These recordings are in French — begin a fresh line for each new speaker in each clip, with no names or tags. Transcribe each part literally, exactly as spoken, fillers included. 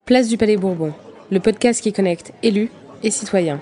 Place du Palais Bourbon, le podcast qui connecte élus et citoyens.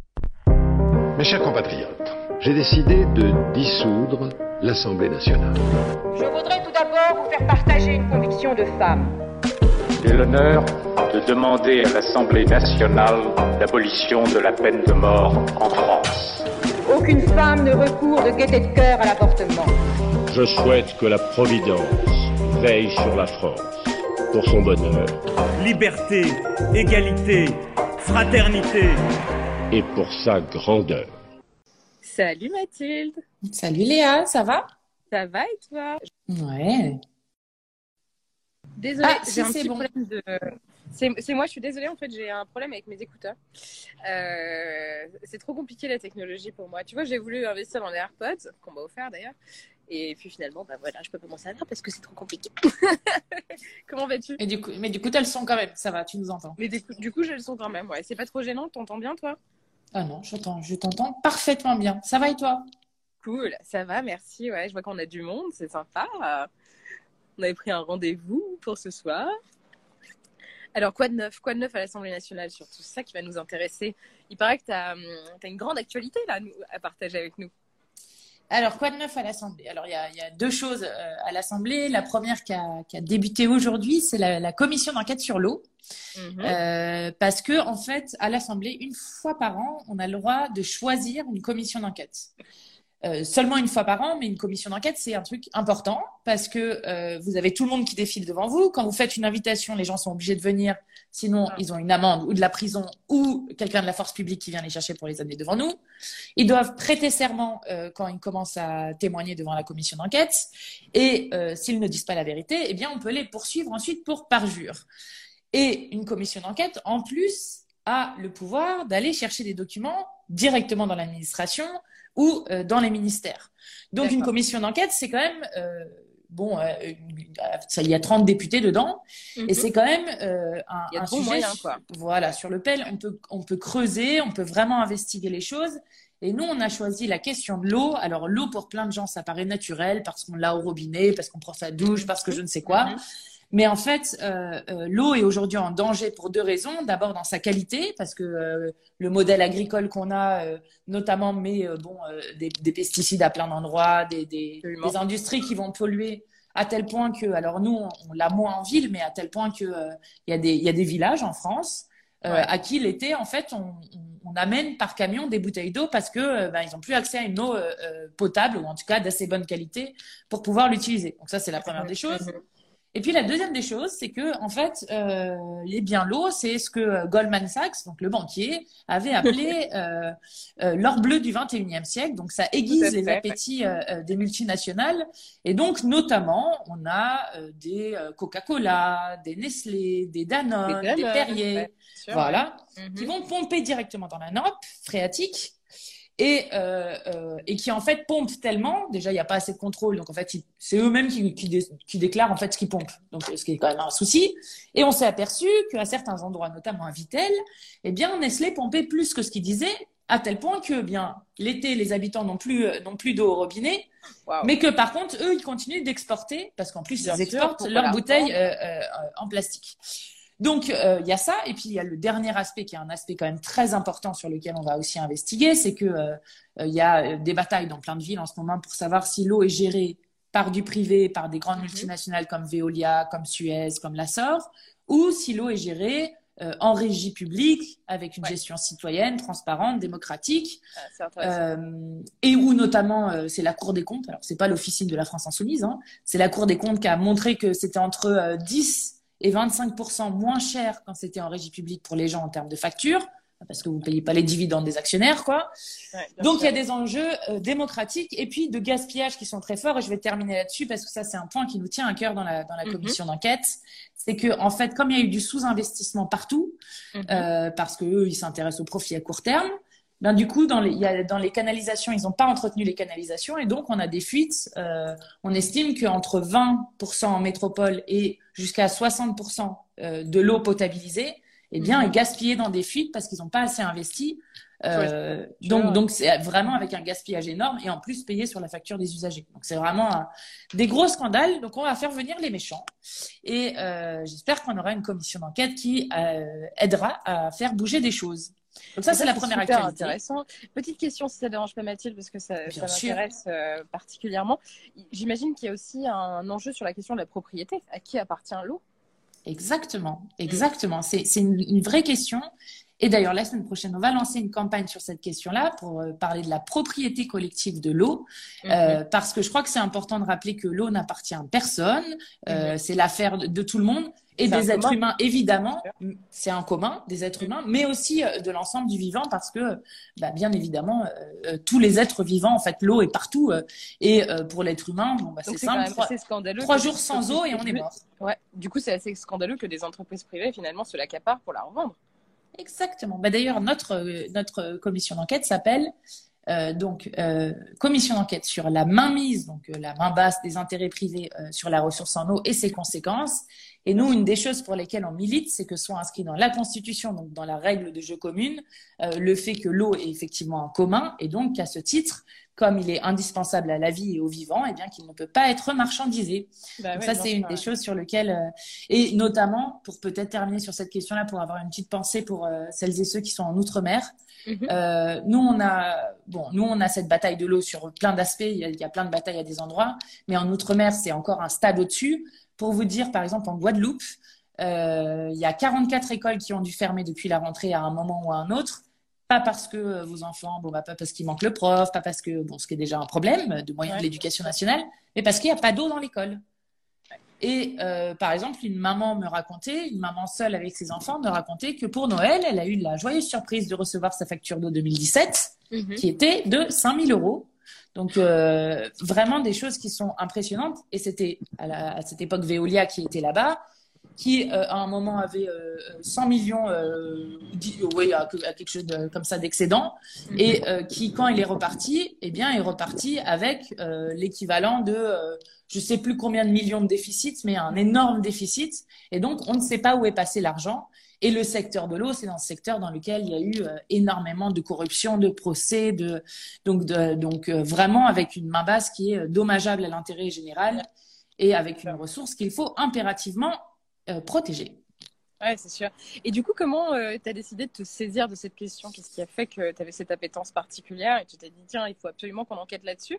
Mes chers compatriotes, j'ai décidé de dissoudre l'Assemblée nationale.
Je voudrais tout d'abord vous faire partager une conviction de femme.
J'ai l'honneur de demander à l'Assemblée nationale l'abolition de la peine de mort en France.
Aucune femme ne recourt de gaieté de cœur à l'avortement.
Je souhaite que la Providence veille sur la France, pour son bonheur.
Liberté, égalité, fraternité.
Et pour sa grandeur.
Salut Mathilde.
Salut Léa, ça va?
Ça va et toi?
Ouais.
Désolée,
ah,
j'ai
si,
un petit
bon.
problème de... C'est, c'est moi, je suis désolée, en fait, j'ai un problème avec mes écouteurs. Euh, c'est trop compliqué la technologie pour moi. Tu vois, j'ai voulu investir dans les AirPods, qu'on m'a offert d'ailleurs. Et puis finalement, bah voilà, je peux pas m'en servir parce que c'est trop compliqué. Comment vas-tu?
Et du coup, mais du coup, t'as le son quand même, ça va, tu nous entends.
Mais du coup, du coup j'ai le son quand même, ouais. C'est pas trop gênant, t'entends bien toi?
Ah non, je t'entends, je t'entends parfaitement bien. Ça va et toi?
Cool, ça va, merci. Ouais, je vois qu'on a du monde, c'est sympa. On avait pris un rendez-vous pour ce soir. Alors, quoi de neuf? Quoi de neuf à l'Assemblée nationale? Surtout, c'est ça qui va nous intéresser. Il paraît que tu as une grande actualité là, à partager avec nous.
Alors, quoi de neuf à l'Assemblée? Alors, il y a, y a deux choses euh, à l'Assemblée. La première qui a, qui a débuté aujourd'hui, c'est la, la commission d'enquête sur l'eau. Mmh. Euh, parce que, en fait, à l'Assemblée, une fois par an, on a le droit de choisir une commission d'enquête. Euh, seulement une fois par an, mais une commission d'enquête, c'est un truc important parce que euh, vous avez tout le monde qui défile devant vous. Quand vous faites une invitation, les gens sont obligés de venir, sinon ils ont une amende ou de la prison ou quelqu'un de la force publique qui vient les chercher pour les amener devant nous. Ils doivent prêter serment euh, quand ils commencent à témoigner devant la commission d'enquête et euh, s'ils ne disent pas la vérité, eh bien on peut les poursuivre ensuite pour parjure. Et une commission d'enquête, en plus, a le pouvoir d'aller chercher des documents directement dans l'administration ou euh, dans les ministères. Donc, D'accord. Une commission d'enquête, c'est quand même... Euh, bon, euh, ça, il y a trente députés dedans, mm-hmm. Et c'est quand même euh, un,
il y a
un
bon
sujet
moyen, quoi.
Voilà, sur lequel on peut, on peut creuser, on peut vraiment investiguer les choses. Et nous, on a choisi la question de l'eau. Alors, l'eau, pour plein de gens, ça paraît naturel parce qu'on l'a au robinet, parce qu'on prend sa douche, parce que je ne sais quoi. Mm-hmm. Mais en fait, euh, euh, l'eau est aujourd'hui en danger pour deux raisons. D'abord dans sa qualité, parce que euh, le modèle agricole qu'on a, euh, notamment, met euh, bon, euh, des, des pesticides à plein d'endroits, des, des, des industries qui vont polluer à tel point que, alors nous, on, on l'a moins en ville, mais à tel point que euh, y a des, y a des villages en France euh, ouais. à qui l'été, en fait, on, on, on amène par camion des bouteilles d'eau parce que euh, ben, ils n'ont plus accès à une eau euh, potable ou en tout cas d'assez bonne qualité pour pouvoir l'utiliser. Donc ça, c'est la première des choses. Et puis la deuxième des choses, c'est que en fait, euh, les biens l'eau, c'est ce que Goldman Sachs, donc le banquier, avait appelé euh, euh, l'or bleu du vingt et unième siècle. Donc ça aiguise les appétits euh, des multinationales. Et donc notamment, on a euh, des euh, Coca-Cola, des Nestlé, des Danone, des, Danone, des Perrier, ouais, voilà, mm-hmm. qui vont pomper directement dans la nappe phréatique. Et, euh, euh, et qui en fait pompent tellement, déjà il n'y a pas assez de contrôle, donc en fait ils, c'est eux-mêmes qui, qui, dé, qui déclarent en fait ce qu'ils pompent, donc ce qui est quand même un souci. Et on s'est aperçu qu'à certains endroits, notamment à Vittel, eh bien Nestlé pompait plus que ce qu'ils disaient, à tel point que bien l'été les habitants n'ont plus n'ont plus d'eau au robinet, wow. Mais que par contre eux ils continuent d'exporter parce qu'en plus bien ils exportent sûr, leurs bouteilles euh, euh, en plastique. Donc, il euh, y a ça. Et puis, il y a le dernier aspect qui est un aspect quand même très important sur lequel on va aussi investiguer. C'est qu'il euh, euh, y a des batailles dans plein de villes en ce moment pour savoir si l'eau est gérée par du privé, par des grandes mm-hmm. multinationales comme Veolia, comme Suez, comme Lassor, ou si l'eau est gérée euh, en régie publique avec une ouais. gestion citoyenne, transparente, démocratique. Ah, euh, et où notamment, euh, c'est la Cour des comptes. Alors, c'est pas l'officine de la France Insoumise. Hein, c'est la Cour des comptes qui a montré que c'était entre euh, dix et vingt-cinq pour cent moins cher quand c'était en régie publique pour les gens en termes de facture, parce que vous ne payez pas les dividendes des actionnaires, quoi. Ouais, donc, il y a des enjeux euh, démocratiques et puis de gaspillage qui sont très forts. Et je vais terminer là-dessus parce que ça, c'est un point qui nous tient à cœur dans la, dans la mm-hmm. commission d'enquête. C'est que, en fait, comme il y a eu du sous-investissement partout, mm-hmm. euh, parce qu'eux, ils s'intéressent au profit à court terme, ben, du coup, dans les, il y a, dans les canalisations, ils n'ont pas entretenu les canalisations et donc on a des fuites. Euh, on estime qu'entre vingt pour cent en métropole et jusqu'à soixante pour cent de l'eau potabilisée eh bien,
Mhm.
est gaspillé dans des fuites parce qu'ils n'ont pas assez investi. Euh,
Ouais,
donc,
ouais.
donc c'est vraiment avec un gaspillage énorme et en plus payé sur la facture des usagers. Donc, c'est vraiment un- des gros scandales. Donc, on va faire venir les méchants et euh, j'espère qu'on aura une commission d'enquête qui euh, aidera à faire bouger des choses. Donc ça, c'est la première
super
actualité.
intéressant. Petite question, si ça ne dérange pas Mathilde, parce que ça,
Bien
ça
sûr.
m'intéresse euh, particulièrement. J'imagine qu'il y a aussi un enjeu sur la question de la propriété. À qui appartient l'eau?
Exactement, exactement. C'est, c'est une, une vraie question. Et d'ailleurs, la semaine prochaine, on va lancer une campagne sur cette question-là pour euh, parler de la propriété collective de l'eau, euh,
Mhm.
parce que je crois que c'est important de rappeler que l'eau n'appartient à personne, euh,
Mhm.
c'est l'affaire de, de tout le monde et
C'est
des
un
êtres
commun.
humains, évidemment. C'est un commun des êtres humains, mais aussi euh, de l'ensemble du vivant, parce que, bah, bien évidemment, euh, euh, tous les êtres vivants, en fait, l'eau est partout. euh, et euh, pour l'être humain, bon, bah,
Donc
c'est
c'est quand
simple,
même
trois,
assez scandaleux.
trois
que
jours
des
sans eau et on est
entreprises-
mort.
Ouais. Du coup, c'est assez scandaleux que des entreprises privées finalement se l'accaparent pour la revendre.
Exactement. Bah, d'ailleurs, notre, euh, notre commission d'enquête s'appelle euh, donc euh, commission d'enquête sur la mainmise, donc euh, la main basse des intérêts privés euh, sur la ressource en eau et ses conséquences. Et nous, une des choses pour lesquelles on milite, c'est que soit inscrit dans la Constitution, donc dans la règle de jeu commune, euh, le fait que l'eau est effectivement un commun et donc qu'à ce titre, comme il est indispensable à la vie et au vivant, eh bien qu'il ne peut pas être marchandisé.
Bah
Donc
ouais,
ça,
bien
c'est
sûr,
une des
ouais.
choses sur lesquelles, euh, et notamment, pour peut-être terminer sur cette question-là, pour avoir une petite pensée pour euh, celles et ceux qui sont en Outre-mer.
Mhm.
Euh, nous, on a, bon, nous, on a cette bataille de l'eau sur plein d'aspects. Il y a, il y a plein de batailles à des endroits, mais en Outre-mer, c'est encore un stade au-dessus. Pour vous dire, par exemple, en Guadeloupe, euh, il y a quarante-quatre écoles qui ont dû fermer depuis la rentrée à un moment ou à un autre. Pas parce que euh, vos enfants, bon, bah, pas parce qu'il manque le prof, pas parce que, bon, ce qui est déjà un problème de moyens
Ouais.
de l'éducation nationale, mais parce qu'il n'y a pas d'eau dans l'école. Et euh, par exemple, une maman me racontait, une maman seule avec ses enfants me racontait que pour Noël, elle a eu la joyeuse surprise de recevoir sa facture d'eau deux mille dix-sept,
Mhm.
qui était de cinq mille euros. Donc euh, vraiment des choses qui sont impressionnantes. Et c'était à, la- à cette époque Veolia qui était là-bas, qui euh, à un moment avait euh, cent millions, euh, dit- oui, à, à quelque chose de- comme ça d'excédent,
Mhm.
et euh, qui, quand il est reparti, eh bien, est reparti avec euh, l'équivalent de, euh, je sais plus combien de millions de déficits, mais un énorme déficit. Et donc, on ne sait pas où est passé l'argent. Et le secteur de l'eau, c'est dans ce secteur dans lequel il y a eu euh, énormément de corruption, de procès, de donc de, donc euh, vraiment avec une main basse qui est euh, dommageable à l'intérêt général et avec une ressource qu'il faut impérativement euh, protéger.
Ouais, c'est sûr. Et du coup, comment tu as décidé de te saisir de cette question? Qu'est-ce qui a fait que tu avais cette appétence particulière et tu t'es dit, tiens, il faut absolument qu'on enquête là-dessus?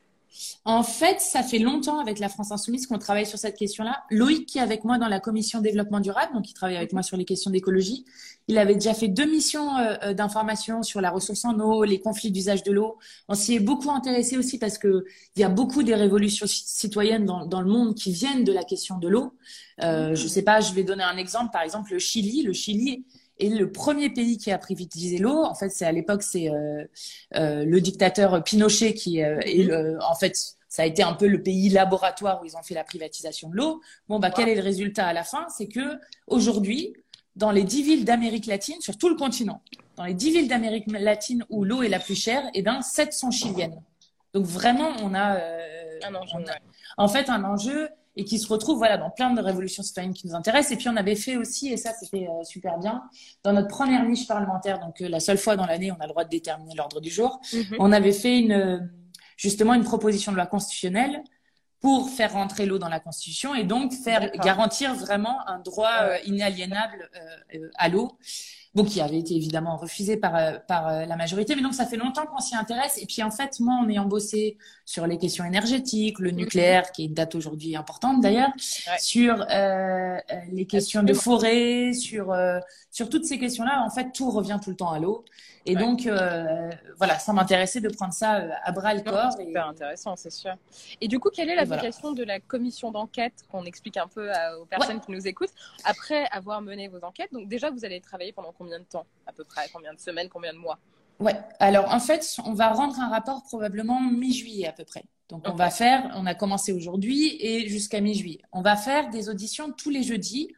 En fait, ça fait longtemps avec la France Insoumise qu'on travaille sur cette question-là. Loïc, qui est avec moi dans la commission développement durable, donc il travaille avec moi sur les questions d'écologie, il avait déjà fait deux missions euh, d'information sur la ressource en eau, les conflits d'usage de l'eau. On s'y est beaucoup intéressé aussi parce que il y a beaucoup des révolutions citoyennes dans, dans le monde qui viennent de la question de l'eau. Euh, je sais pas, je vais donner un exemple. Par exemple, le Chili. Le Chili est le premier pays qui a privatisé l'eau. En fait, c'est à l'époque, c'est euh, euh, le dictateur Pinochet qui euh, est le, en fait, ça a été un peu le pays laboratoire où ils ont fait la privatisation de l'eau. Bon, bah, quel est le résultat à la fin? C'est que aujourd'hui, dans les dix villes d'Amérique latine, sur tout le continent, dans les dix villes d'Amérique latine où l'eau est la plus chère, eh ben, sept sont chiliennes. Donc vraiment, on a, euh,
Un enjeu,
on a
ouais.
en fait un enjeu et qui se retrouve voilà dans plein de révolutions citoyennes qui nous intéressent. Et puis on avait fait aussi, et ça c'était euh, super bien, dans notre première niche parlementaire, donc euh, la seule fois dans l'année on a le droit de déterminer l'ordre du jour,
Mhm.
on avait fait une justement une proposition de loi constitutionnelle pour faire rentrer l'eau dans la Constitution et donc faire
D'accord.
garantir vraiment un droit euh,
Ouais.
inaliénable euh, euh, à l'eau. Bon, qui avait été évidemment refusé par, euh, par euh, la majorité, mais donc ça fait longtemps qu'on s'y intéresse. Et puis en fait, moi, en ayant bossé sur les questions énergétiques, le nucléaire, qui est une date aujourd'hui importante d'ailleurs,
Ouais.
sur euh, euh, les questions de forêt, sur, euh, sur toutes ces questions-là, en fait, tout revient tout le temps à l'eau. Et
Ouais.
donc, euh, voilà, ça m'intéressait de prendre ça euh, à bras le
Non,
corps.
c'est
Et,
super intéressant, c'est sûr. Et du coup, quelle est
Et voilà.
l'application de la commission d'enquête qu'on explique un peu à- aux personnes qui nous écoutent après avoir mené vos enquêtes? Donc déjà, vous allez travailler pendant combien de temps à peu près? Combien de semaines? Combien de mois?
Ouais. Alors, en fait, on va rendre un rapport probablement mi-juillet à peu près. Donc, on
Ok.
va faire, on a commencé aujourd'hui et jusqu'à mi-juillet. On va faire des auditions tous les jeudis.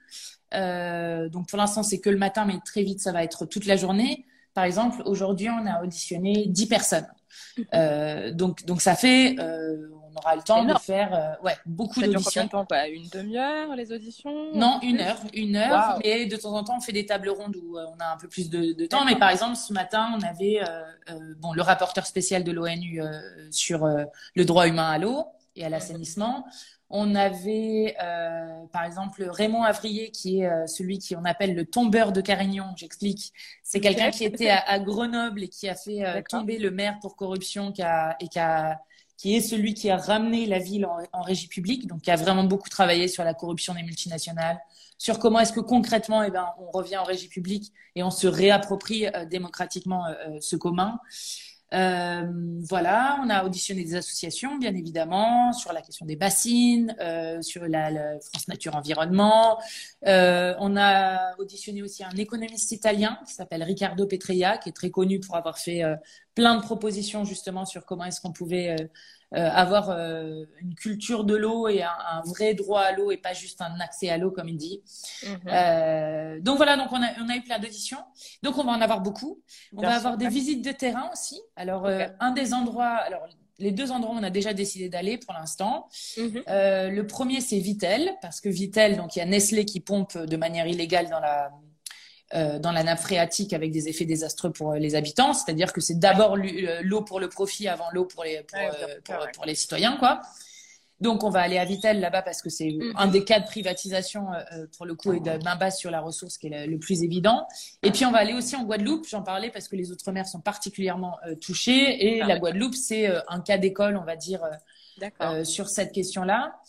Euh, donc, pour l'instant, c'est que le matin, mais très vite, ça va être toute la journée. Par exemple, aujourd'hui, on a auditionné dix personnes. Euh, donc, donc, ça fait, euh, on aura le temps
Énorme.
de faire euh, ouais, beaucoup
Ça dure combien
d'auditions.
de temps, quoi? Une demi-heure, les auditions?
Non, une heure, une heure.
Wow.
Mais de temps en temps, on fait des tables rondes où euh, on a un peu plus de, de temps. Mais par exemple, ce matin, on avait euh, euh, bon, le rapporteur spécial de l'ONU euh, sur euh, le droit humain à l'eau et à l'assainissement. On avait, euh, par exemple, Raymond Avrier, qui est euh, celui qui on appelle le tombeur de Carignan. J'explique. C'est quelqu'un qui était à, à Grenoble et qui a fait euh, tomber le maire pour corruption, qui a, et qui a, qui est celui qui a ramené la ville en, en régie publique, donc qui a vraiment beaucoup travaillé sur la corruption des multinationales, sur comment est-ce que concrètement, eh ben, on revient en régie publique et on se réapproprie euh, démocratiquement euh, ce commun. Euh, voilà, on a auditionné des associations, bien évidemment, sur la question des bassines, euh, sur la, la France Nature Environnement. Euh, on a auditionné aussi un économiste italien qui s'appelle Riccardo Petreia, qui est très connu pour avoir fait euh, plein de propositions justement sur comment est-ce qu'on pouvait euh, euh, avoir euh, une culture de l'eau et un, un vrai droit à l'eau et pas juste un accès à l'eau comme il dit. Mm-hmm. Euh, donc voilà, donc on a, on a eu plein d'auditions. Donc on va en avoir beaucoup. On Bien va sûr, avoir des visites de terrain aussi. Alors okay. euh, un des endroits, alors les deux endroits où on a déjà décidé d'aller pour l'instant. Mm-hmm. Euh, le premier c'est Vittel, parce que Vittel, donc il y a Nestlé qui pompe de manière illégale dans la Euh, dans la nappe phréatique avec des effets désastreux pour euh, les habitants, c'est-à-dire que c'est d'abord l'eau pour le profit avant l'eau pour les pour, ouais, euh, pour, ouais. pour les citoyens, quoi. Donc on va aller à Vittel là-bas parce que c'est mmh. un des cas de privatisation euh, pour le coup et de main basse sur la ressource qui est le, le plus évident. Et puis on va aller aussi en Guadeloupe, j'en parlais parce que les outre-mer sont particulièrement euh, touchés et ah, la Guadeloupe c'est euh, un cas d'école, on va dire, euh, euh, sur cette question-là.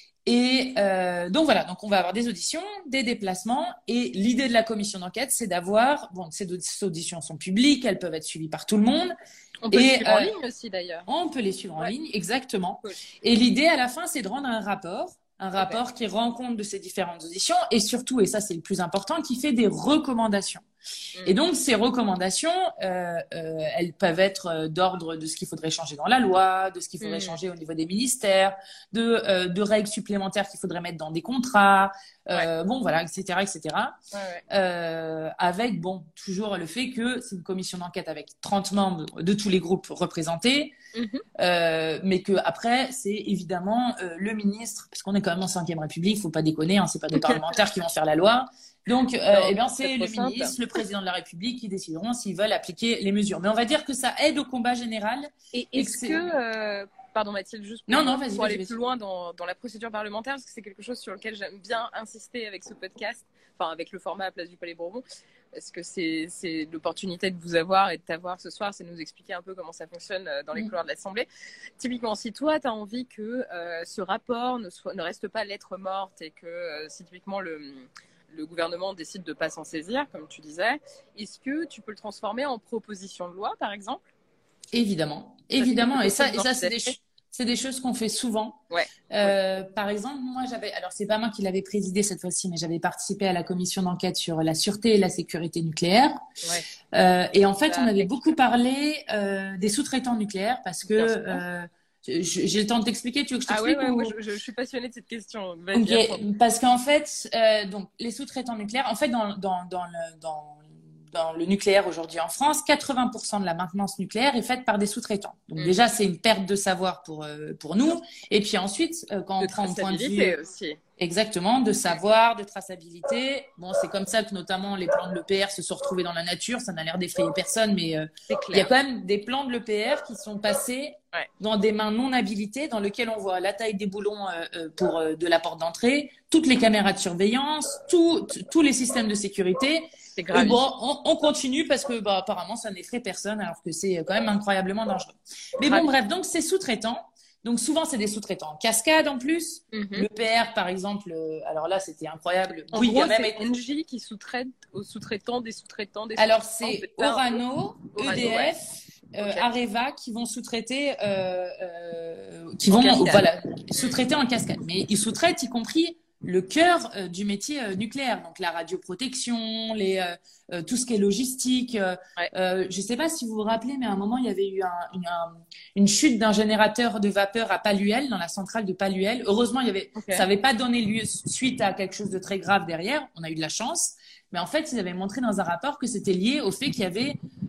Et euh, donc voilà, donc on va avoir des auditions, des déplacements, et l'idée de la commission d'enquête, c'est d'avoir, bon, ces auditions sont publiques, elles peuvent être suivies par tout le monde.
On peut
et,
les suivre
euh,
en ligne aussi d'ailleurs.
On peut les suivre en
ouais.
ligne, exactement.
Cool.
Et l'idée à la fin, c'est de rendre un rapport, un rapport okay. qui rend compte de ces différentes auditions, et surtout, et ça c'est le plus important, qui fait des recommandations. Mmh. Et donc ces recommandations, euh, euh, elles peuvent être d'ordre de ce qu'il faudrait changer dans la loi, de ce qu'il faudrait mmh. changer au niveau des ministères, de, euh, de règles supplémentaires qu'il faudrait mettre dans des contrats, euh, ouais. bon voilà, et cetera, et cetera. Ouais, ouais. Euh, avec bon toujours le fait que c'est une commission d'enquête avec trente membres de tous les groupes représentés, mmh. euh, mais que après c'est évidemment euh, le ministre, parce qu'on est quand même en cinquième République, faut pas déconner, hein, c'est pas des parlementaires qui vont faire la loi. Donc, euh, non, eh bien, c'est le simple. ministre, le président de la République qui décideront s'ils veulent appliquer les mesures. Mais on va dire que ça aide au combat général.
Et est-ce que, euh, pardon Mathilde, juste pour,
non, non, vas-y,
pour aller
vas-y.
plus loin dans, dans la procédure parlementaire, parce que c'est quelque chose sur lequel j'aime bien insister avec ce podcast, enfin avec le format à Place du Palais Bourbon, parce que c'est, c'est l'opportunité de vous avoir et de t'avoir ce soir, c'est de nous expliquer un peu comment ça fonctionne dans les mmh. couloirs de l'Assemblée. Typiquement, si toi, tu as envie que euh, ce rapport ne, soit, ne reste pas lettre morte et que euh, si typiquement le... le gouvernement décide de ne pas s'en saisir, comme tu disais, est-ce que tu peux le transformer en proposition de loi, par exemple?
Évidemment, ça, évidemment. Et ça, et ça c'est, des ch- c'est des choses qu'on fait souvent.
Ouais.
Euh, ouais. Par exemple, moi, j'avais, alors c'est pas moi qui l'avais présidé cette fois-ci, mais j'avais participé à la commission d'enquête sur la sûreté et la sécurité nucléaire. Ouais. Euh, et en fait, ça, on avait beaucoup parlé euh, des sous-traitants nucléaires parce que euh, j'ai le temps de t'expliquer, tu veux que je t'explique?
Ah ouais, ouais,
ou...
ouais je, je suis passionnée de cette question.
Okay. Parce qu'en fait, euh, donc les sous-traitants nucléaires, en fait, dans, dans, dans, le, dans, dans le nucléaire aujourd'hui en France, quatre-vingts pour cent de la maintenance nucléaire est faite par des sous-traitants. Donc mmh. déjà, c'est une perte de savoir pour euh, pour nous. Et puis ensuite, euh, quand
de
on prend un point de
vue aussi.
Exactement, de savoir, de traçabilité. Bon, c'est comme ça que notamment les plans de l'E P R se sont retrouvés dans la nature. Ça n'a l'air d'effrayer personne, mais euh, il y a quand même des plans de l'E P R qui sont passés ouais. dans des mains non habilitées, dans lesquelles on voit la taille des boulons euh, pour euh, de la porte d'entrée, toutes les caméras de surveillance, tout, tous les systèmes de sécurité.
C'est grave.
Bon, on, on continue parce que bah, apparemment ça n'effraie personne, alors que c'est quand même incroyablement dangereux. Mais bon, bref, donc ces sous-traitants. Donc souvent, c'est des sous-traitants en cascade en plus. Mm-hmm. Le P R, par exemple, euh, alors là, c'était incroyable.
En oui, gros, il y a même c'est Engie qui sous-traite aux sous-traitants des sous-traitants des
alors,
sous-traitants.
Alors, c'est Orano,
Orano,
E D F,
ouais.
euh,
okay.
Areva qui vont sous-traiter, euh, euh, qui vont voilà, sous-traiter en cascade. Mais ils sous-traitent y compris le cœur euh, du métier euh, nucléaire, donc la radioprotection, les, euh, euh, tout ce qui est logistique. Euh, ouais. euh, je ne sais pas si vous vous rappelez, mais à un moment, il y avait eu un, une, un, une chute d'un générateur de vapeur à Paluel, dans la centrale de Paluel. Heureusement, il y avait, okay. ça n'avait pas donné lieu suite à quelque chose de très grave derrière. On a eu de la chance. Mais en fait, ils avaient montré dans un rapport que c'était lié au fait qu'il y avait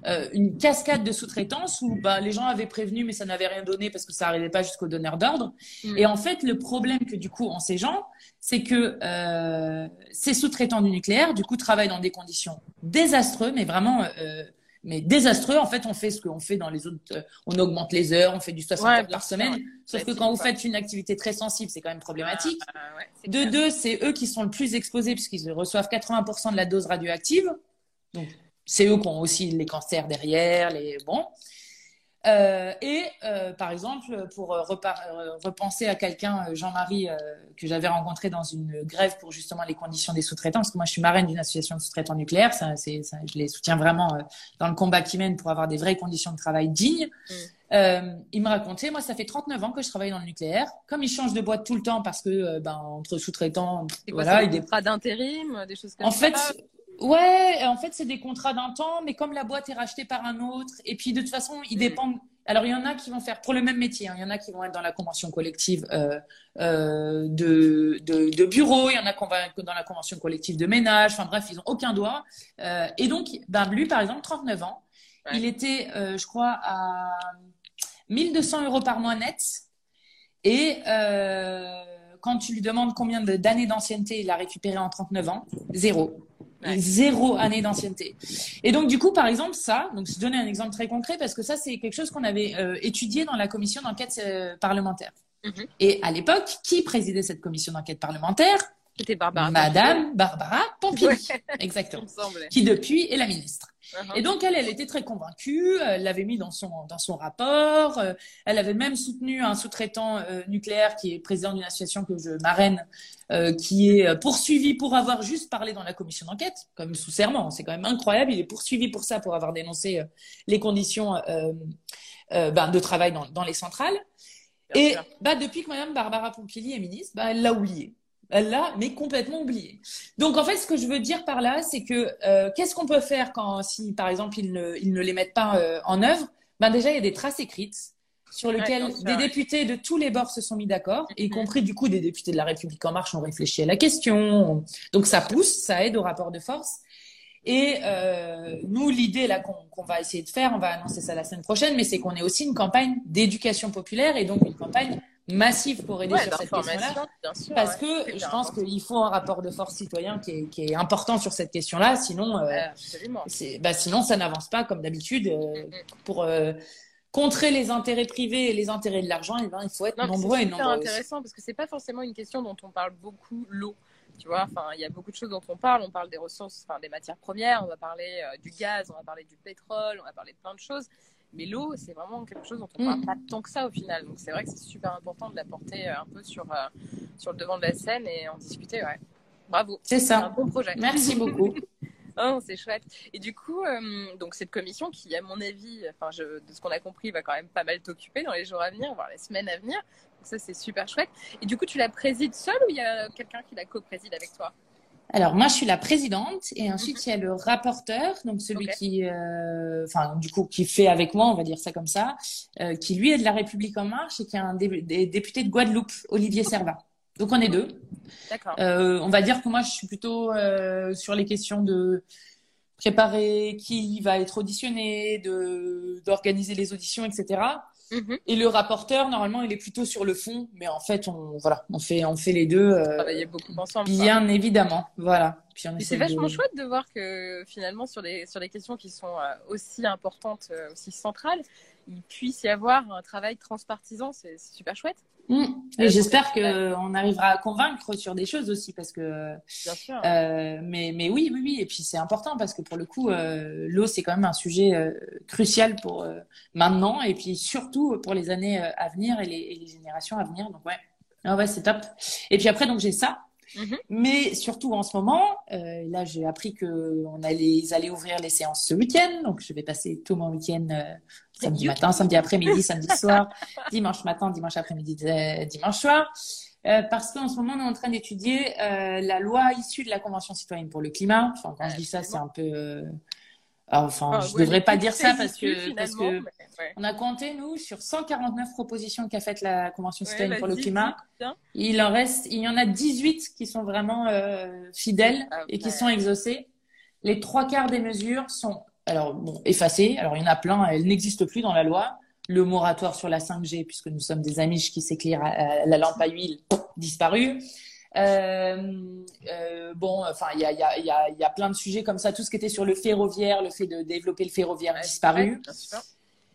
euh, une cascade de sous-traitance où bah, les gens avaient prévenu, mais ça n'avait rien donné parce que ça n'arrivait pas jusqu'au donneur d'ordre. Mmh. Et en fait, le problème que du coup ont ces gens, c'est que euh, ces sous-traitants du nucléaire, du coup, travaillent dans des conditions désastreuses, mais vraiment... Euh, mais désastreux. En fait, on fait ce qu'on fait dans les autres. Euh, on augmente les heures, on fait du soixante
ouais,
heures par semaine. Ouais. Sauf ouais, que quand vous pas. faites une activité très sensible, c'est quand même problématique. Ah, ah, ouais, de deux, c'est eux qui sont le plus exposés puisqu'ils reçoivent quatre-vingts pour cent de la dose radioactive. Donc, c'est eux qui ont aussi les cancers derrière, les bon. Euh, et euh, par exemple, pour repar- repenser à quelqu'un, Jean-Marie, euh, que j'avais rencontré dans une grève pour justement les conditions des sous-traitants, parce que moi je suis marraine d'une association de sous-traitants nucléaires, ça, c'est, ça, je les soutiens vraiment euh, dans le combat qu'ils mènent pour avoir des vraies conditions de travail dignes. Mmh. Euh, il me racontait, moi ça fait trente-neuf ans que je travaille dans le nucléaire, comme ils changent de boîte tout le temps parce que euh, ben, entre sous-traitants,
c'est quoi,
voilà,
c'est des contrats d'intérim, des choses comme
en
ça.
fait, ouais, en fait, c'est des contrats d'un temps, mais comme la boîte est rachetée par un autre, et puis de toute façon, ils mmh. dépendent. Alors, il y en a qui vont faire pour le même métier. Hein, il y en a qui vont être dans la convention collective euh, euh, de, de, de bureau. Il y en a qui vont être dans la convention collective de ménage. Enfin bref, ils n'ont aucun droit. Euh, et donc, ben, lui, par exemple, trente-neuf ans, ouais. il était, euh, je crois, à mille deux cents euros par mois net. Et euh, quand tu lui demandes combien de, d'années d'ancienneté il a récupéré en trente-neuf ans, zéro. Ouais. Zéro année d'ancienneté. Et donc, du coup, par exemple, ça, donc je donner un exemple très concret parce que ça, c'est quelque chose qu'on avait euh, étudié dans la commission d'enquête euh, parlementaire. Mm-hmm. Et à l'époque, qui présidait cette commission d'enquête parlementaire?
C'était Barbara
Madame
Pompili.
Barbara Pompili. Ouais. Exactement. Qui depuis est la ministre. Uh-huh. Et donc, elle, elle était très convaincue. Elle l'avait mis dans son, dans son rapport. Euh, elle avait même soutenu un sous-traitant euh, nucléaire qui est président d'une association que je marraine, euh, qui est poursuivi pour avoir juste parlé dans la commission d'enquête, comme sous serment. C'est quand même incroyable. Il est poursuivi pour ça, pour avoir dénoncé euh, les conditions euh, euh, ben, de travail dans, dans les centrales. Bien Et bah, depuis que Madame Barbara Pompili est ministre, bah, elle l'a oublié. Elle l'a, mais complètement oublié. Donc, en fait, ce que je veux dire par là, c'est que euh, qu'est-ce qu'on peut faire quand, si, par exemple, ils ne, ils ne les mettent pas euh, en œuvre? Ben déjà, il y a des traces écrites sur lesquelles ouais, des députés de tous les bords se sont mis d'accord, mm-hmm. y compris, du coup, des députés de La République En Marche ont réfléchi à la question. Donc, ça pousse, ça aide au rapport de force. Et euh, nous, l'idée là qu'on, qu'on va essayer de faire, on va annoncer ça la semaine prochaine, mais c'est qu'on ait aussi une campagne d'éducation populaire et donc une campagne massive pour aider ouais, sur cette question-là. Sûr, parce ouais, que je pense important. Qu'il faut un rapport de force citoyen qui est, qui est important sur cette question-là, sinon, euh, ouais, c'est, bah, sinon ça n'avance pas comme d'habitude. Euh, mm-hmm. Pour euh, contrer les intérêts privés et les intérêts de l'argent, eh ben, il faut être non, nombreux et nombreux.
C'est intéressant parce que c'est pas forcément une question dont on parle beaucoup, l'eau. Tu vois, enfin, il y a beaucoup de choses dont on parle. On parle des ressources, enfin, des matières premières. On va parler euh, du gaz, on va parler du pétrole, on va parler de plein de choses. Mais l'eau, c'est vraiment quelque chose dont on ne parle mmh. pas tant que ça au final. Donc, c'est vrai que c'est super important de la porter un peu sur, euh, sur le devant de la scène et en discuter. Ouais. Bravo.
C'est ça.
C'est un bon projet.
Merci beaucoup.
Oh, c'est chouette. Et du coup, euh, donc cette commission qui, à mon avis, enfin, je, de ce qu'on a compris, va quand même pas mal t'occuper dans les jours à venir, voire les semaines à venir. Donc ça, c'est super chouette. Et du coup, tu la présides seule ou il y a quelqu'un qui la co-préside avec toi?
Alors, moi, je suis la présidente et ensuite, mm-hmm. il y a le rapporteur, donc celui okay. qui, euh, enfin, du coup, qui fait avec moi, on va dire ça comme ça, euh, qui, lui, est de La République En Marche et qui est un dé- dé- député de Guadeloupe, Olivier Servat. Donc, on est deux.
D'accord.
Euh, on va dire que moi, je suis plutôt euh, sur les questions de préparer qui va être auditionné, de, d'organiser les auditions, et cetera. Mmh. Et le rapporteur, normalement, il est plutôt sur le fond, mais en fait, on voilà, on fait, on fait les deux. Euh,
Travailler beaucoup ensemble.
Bien quoi. Évidemment, voilà.
Puis on c'est vachement de... chouette de voir que finalement, sur les sur les questions qui sont aussi importantes, aussi centrales, il puisse y avoir un travail transpartisan. C'est, c'est super chouette.
Mmh. Et euh, j'espère que on arrivera à convaincre sur des choses aussi, parce que.
Bien sûr.
Euh, mais mais oui oui oui. Et puis c'est important parce que pour le coup, euh, l'eau c'est quand même un sujet euh, crucial pour euh, maintenant et puis surtout pour les années euh, à venir et les, et les générations à venir. Donc ouais, ah ouais c'est top. Et puis après donc j'ai ça. Mmh. Mais surtout en ce moment, euh, là j'ai appris que on allait, ils allaient ouvrir les séances ce week-end, donc je vais passer tout mon week-end euh, samedi matin, samedi après-midi, samedi soir, dimanche matin, dimanche après-midi, euh, dimanche soir, euh, parce qu'en ce moment on est en train d'étudier euh, la loi issue de la Convention citoyenne pour le climat. Enfin quand je dis ça c'est un peu euh, Enfin, ah, je ne ouais, devrais pas dire ça parce que, parce que mais, ouais. on a compté, nous, sur cent quarante-neuf propositions qu'a faites la Convention citoyenne ouais, pour le climat. Il en reste, il y en a dix-huit qui sont vraiment euh, fidèles ah, et qui ouais. sont exaucées. Les trois quarts des mesures sont alors bon, effacées. Alors, il y en a plein, elles n'existent plus dans la loi. Le moratoire sur la cinq G, puisque nous sommes des Amish qui s'éclairent à la lampe à huile, disparu. Euh, euh, bon, enfin, il y a, il y a, il y a, il y a plein de sujets comme ça. Tout ce qui était sur le ferroviaire, le fait de développer le ferroviaire,
Ouais,
disparu.
bien sûr.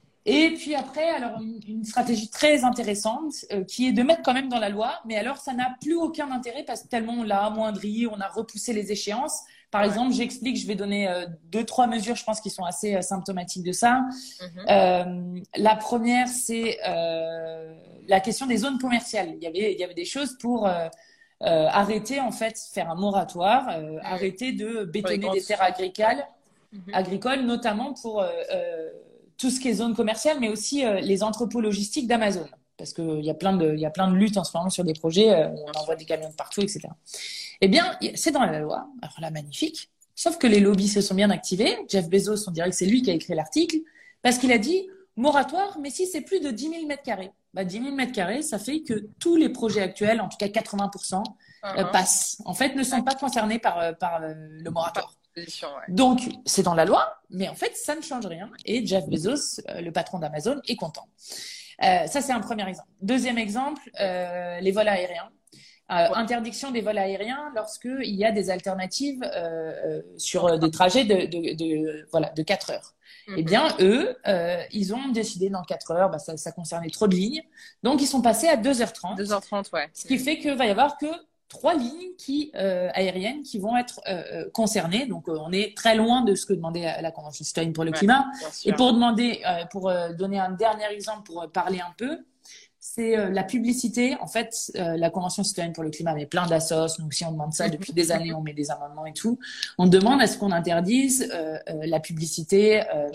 Et puis après, alors une, une stratégie très intéressante euh, qui est de mettre quand même dans la loi, mais alors ça n'a plus aucun intérêt parce que tellement on l'a amoindri, on a repoussé les échéances. Par
Ouais.
exemple, j'explique, je vais donner euh, deux, trois mesures, je pense, qui sont assez euh, symptomatiques de ça.
Mhm.
Euh, la première, c'est euh, la question des zones commerciales. Il y avait, il y avait des choses pour euh, euh, arrêter, en fait, faire un moratoire, euh,
Mhm.
arrêter de bétonner
grandes
des terres
surfaces.
agricoles,
Mhm.
agricoles, notamment pour euh, euh, tout ce qui est zone commerciale, mais aussi euh, les entrepôts logistiques d'Amazon. Parce qu'il y a plein de, il y a plein de luttes en ce moment sur des projets, euh, où on envoie des camions de partout, et cetera. Eh bien, c'est dans la loi. Alors là, magnifique. Sauf que les lobbies se sont bien activés. Jeff Bezos, on dirait que c'est lui qui a écrit l'article, parce qu'il a dit moratoire, mais si c'est plus de dix mille mètres carrés. Bah, dix mille mètres carrés, ça fait que tous les projets actuels, en tout cas quatre-vingts pour cent, euh,
Mhm.
passent. En fait, ne sont pas concernés par, euh, par euh, le moratoire.
Position, ouais.
Donc, c'est dans la loi, mais en fait, ça ne change rien. Et Jeff Bezos, euh, le patron d'Amazon, est content. Euh, ça, c'est un premier exemple. Deuxième exemple, euh, les vols aériens. Euh, interdiction des vols aériens lorsqu'il y a des alternatives euh, euh, sur euh, des trajets de, de, de, voilà, de quatre heures.
Mhm.
Eh bien, eux, euh, ils ont décidé dans quatre heures, bah, ça, ça concernait trop de lignes. Donc, ils sont passés à deux heures trente.
deux heures trente, ouais.
Ce qui fait qu'il va y avoir que trois lignes qui, euh, aériennes qui vont être euh, concernées. Donc, euh, on est très loin de ce que demandait la Convention citoyenne pour le
Ouais,
climat.
bien sûr.
Et pour demander, euh, pour euh, donner un dernier exemple, pour euh, parler un peu, c'est euh, la publicité. En fait, euh, la Convention citoyenne pour le climat met plein d'assos. Nous aussi, on demande ça depuis des années. On met des amendements et tout. On demande à ce qu'on interdise euh, euh, la publicité euh,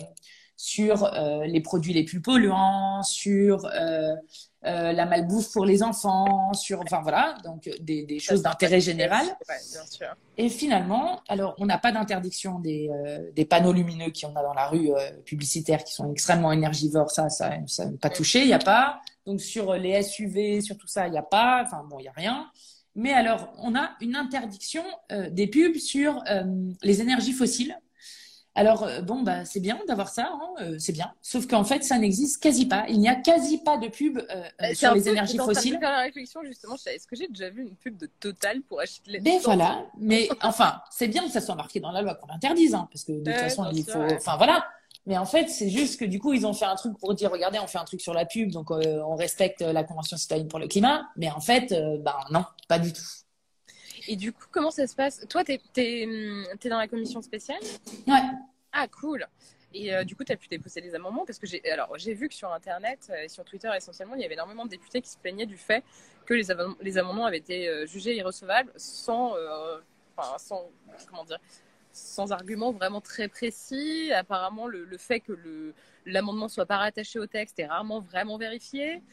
sur euh, les produits les plus polluants, sur euh, euh, la malbouffe pour les enfants, sur, enfin voilà, donc des, des choses d'intérêt général.
Ouais, bien sûr.
Et finalement, alors on n'a pas d'interdiction des, euh, des panneaux lumineux qu'on a dans la rue euh, publicitaires qui sont extrêmement énergivores, ça, ça, ça n'a pas touché, il n'y a pas. Donc sur les S U V, sur tout ça, il n'y a pas, enfin bon, il n'y a rien. Mais alors, on a une interdiction euh, des pubs sur euh, les énergies fossiles. Alors, euh, bon, bah, c'est bien d'avoir ça, hein, euh, c'est bien. Sauf qu'en fait, ça n'existe quasi pas. Il n'y a quasi pas de pub euh, euh,
C'est
sur
un
les
peu-
énergies
j'étais en train de
fossiles.
faire la réflexion, justement. je- Est-ce que j'ai déjà vu une pub de Total pour acheter les
Mais voilà, mais enfin, c'est bien que ça soit marqué dans la loi qu'on l'interdise, hein, parce que de toute
Ouais,
façon,
bien
il
sûr,
faut.
ouais.
Enfin voilà. Mais en fait, c'est juste que du coup, ils ont fait un truc pour dire, regardez, on fait un truc sur la pub, donc euh, on respecte la Convention citoyenne pour le climat. Mais en fait, euh, ben non, pas du tout.
Et du coup, comment ça se passe? Toi, t'es es, es dans la commission spéciale?
Ouais.
Ah, cool. Et euh, du coup, tu as pu déposer les amendements parce que j'ai alors j'ai vu que sur Internet et sur Twitter essentiellement, il y avait énormément de députés qui se plaignaient du fait que les, am- les amendements avaient été euh, jugés irrecevables sans, euh, enfin, sans, comment dire, sans argument vraiment très précis. Apparemment, le, le fait que le, l'amendement soit pas rattaché au texte est rarement vraiment vérifié.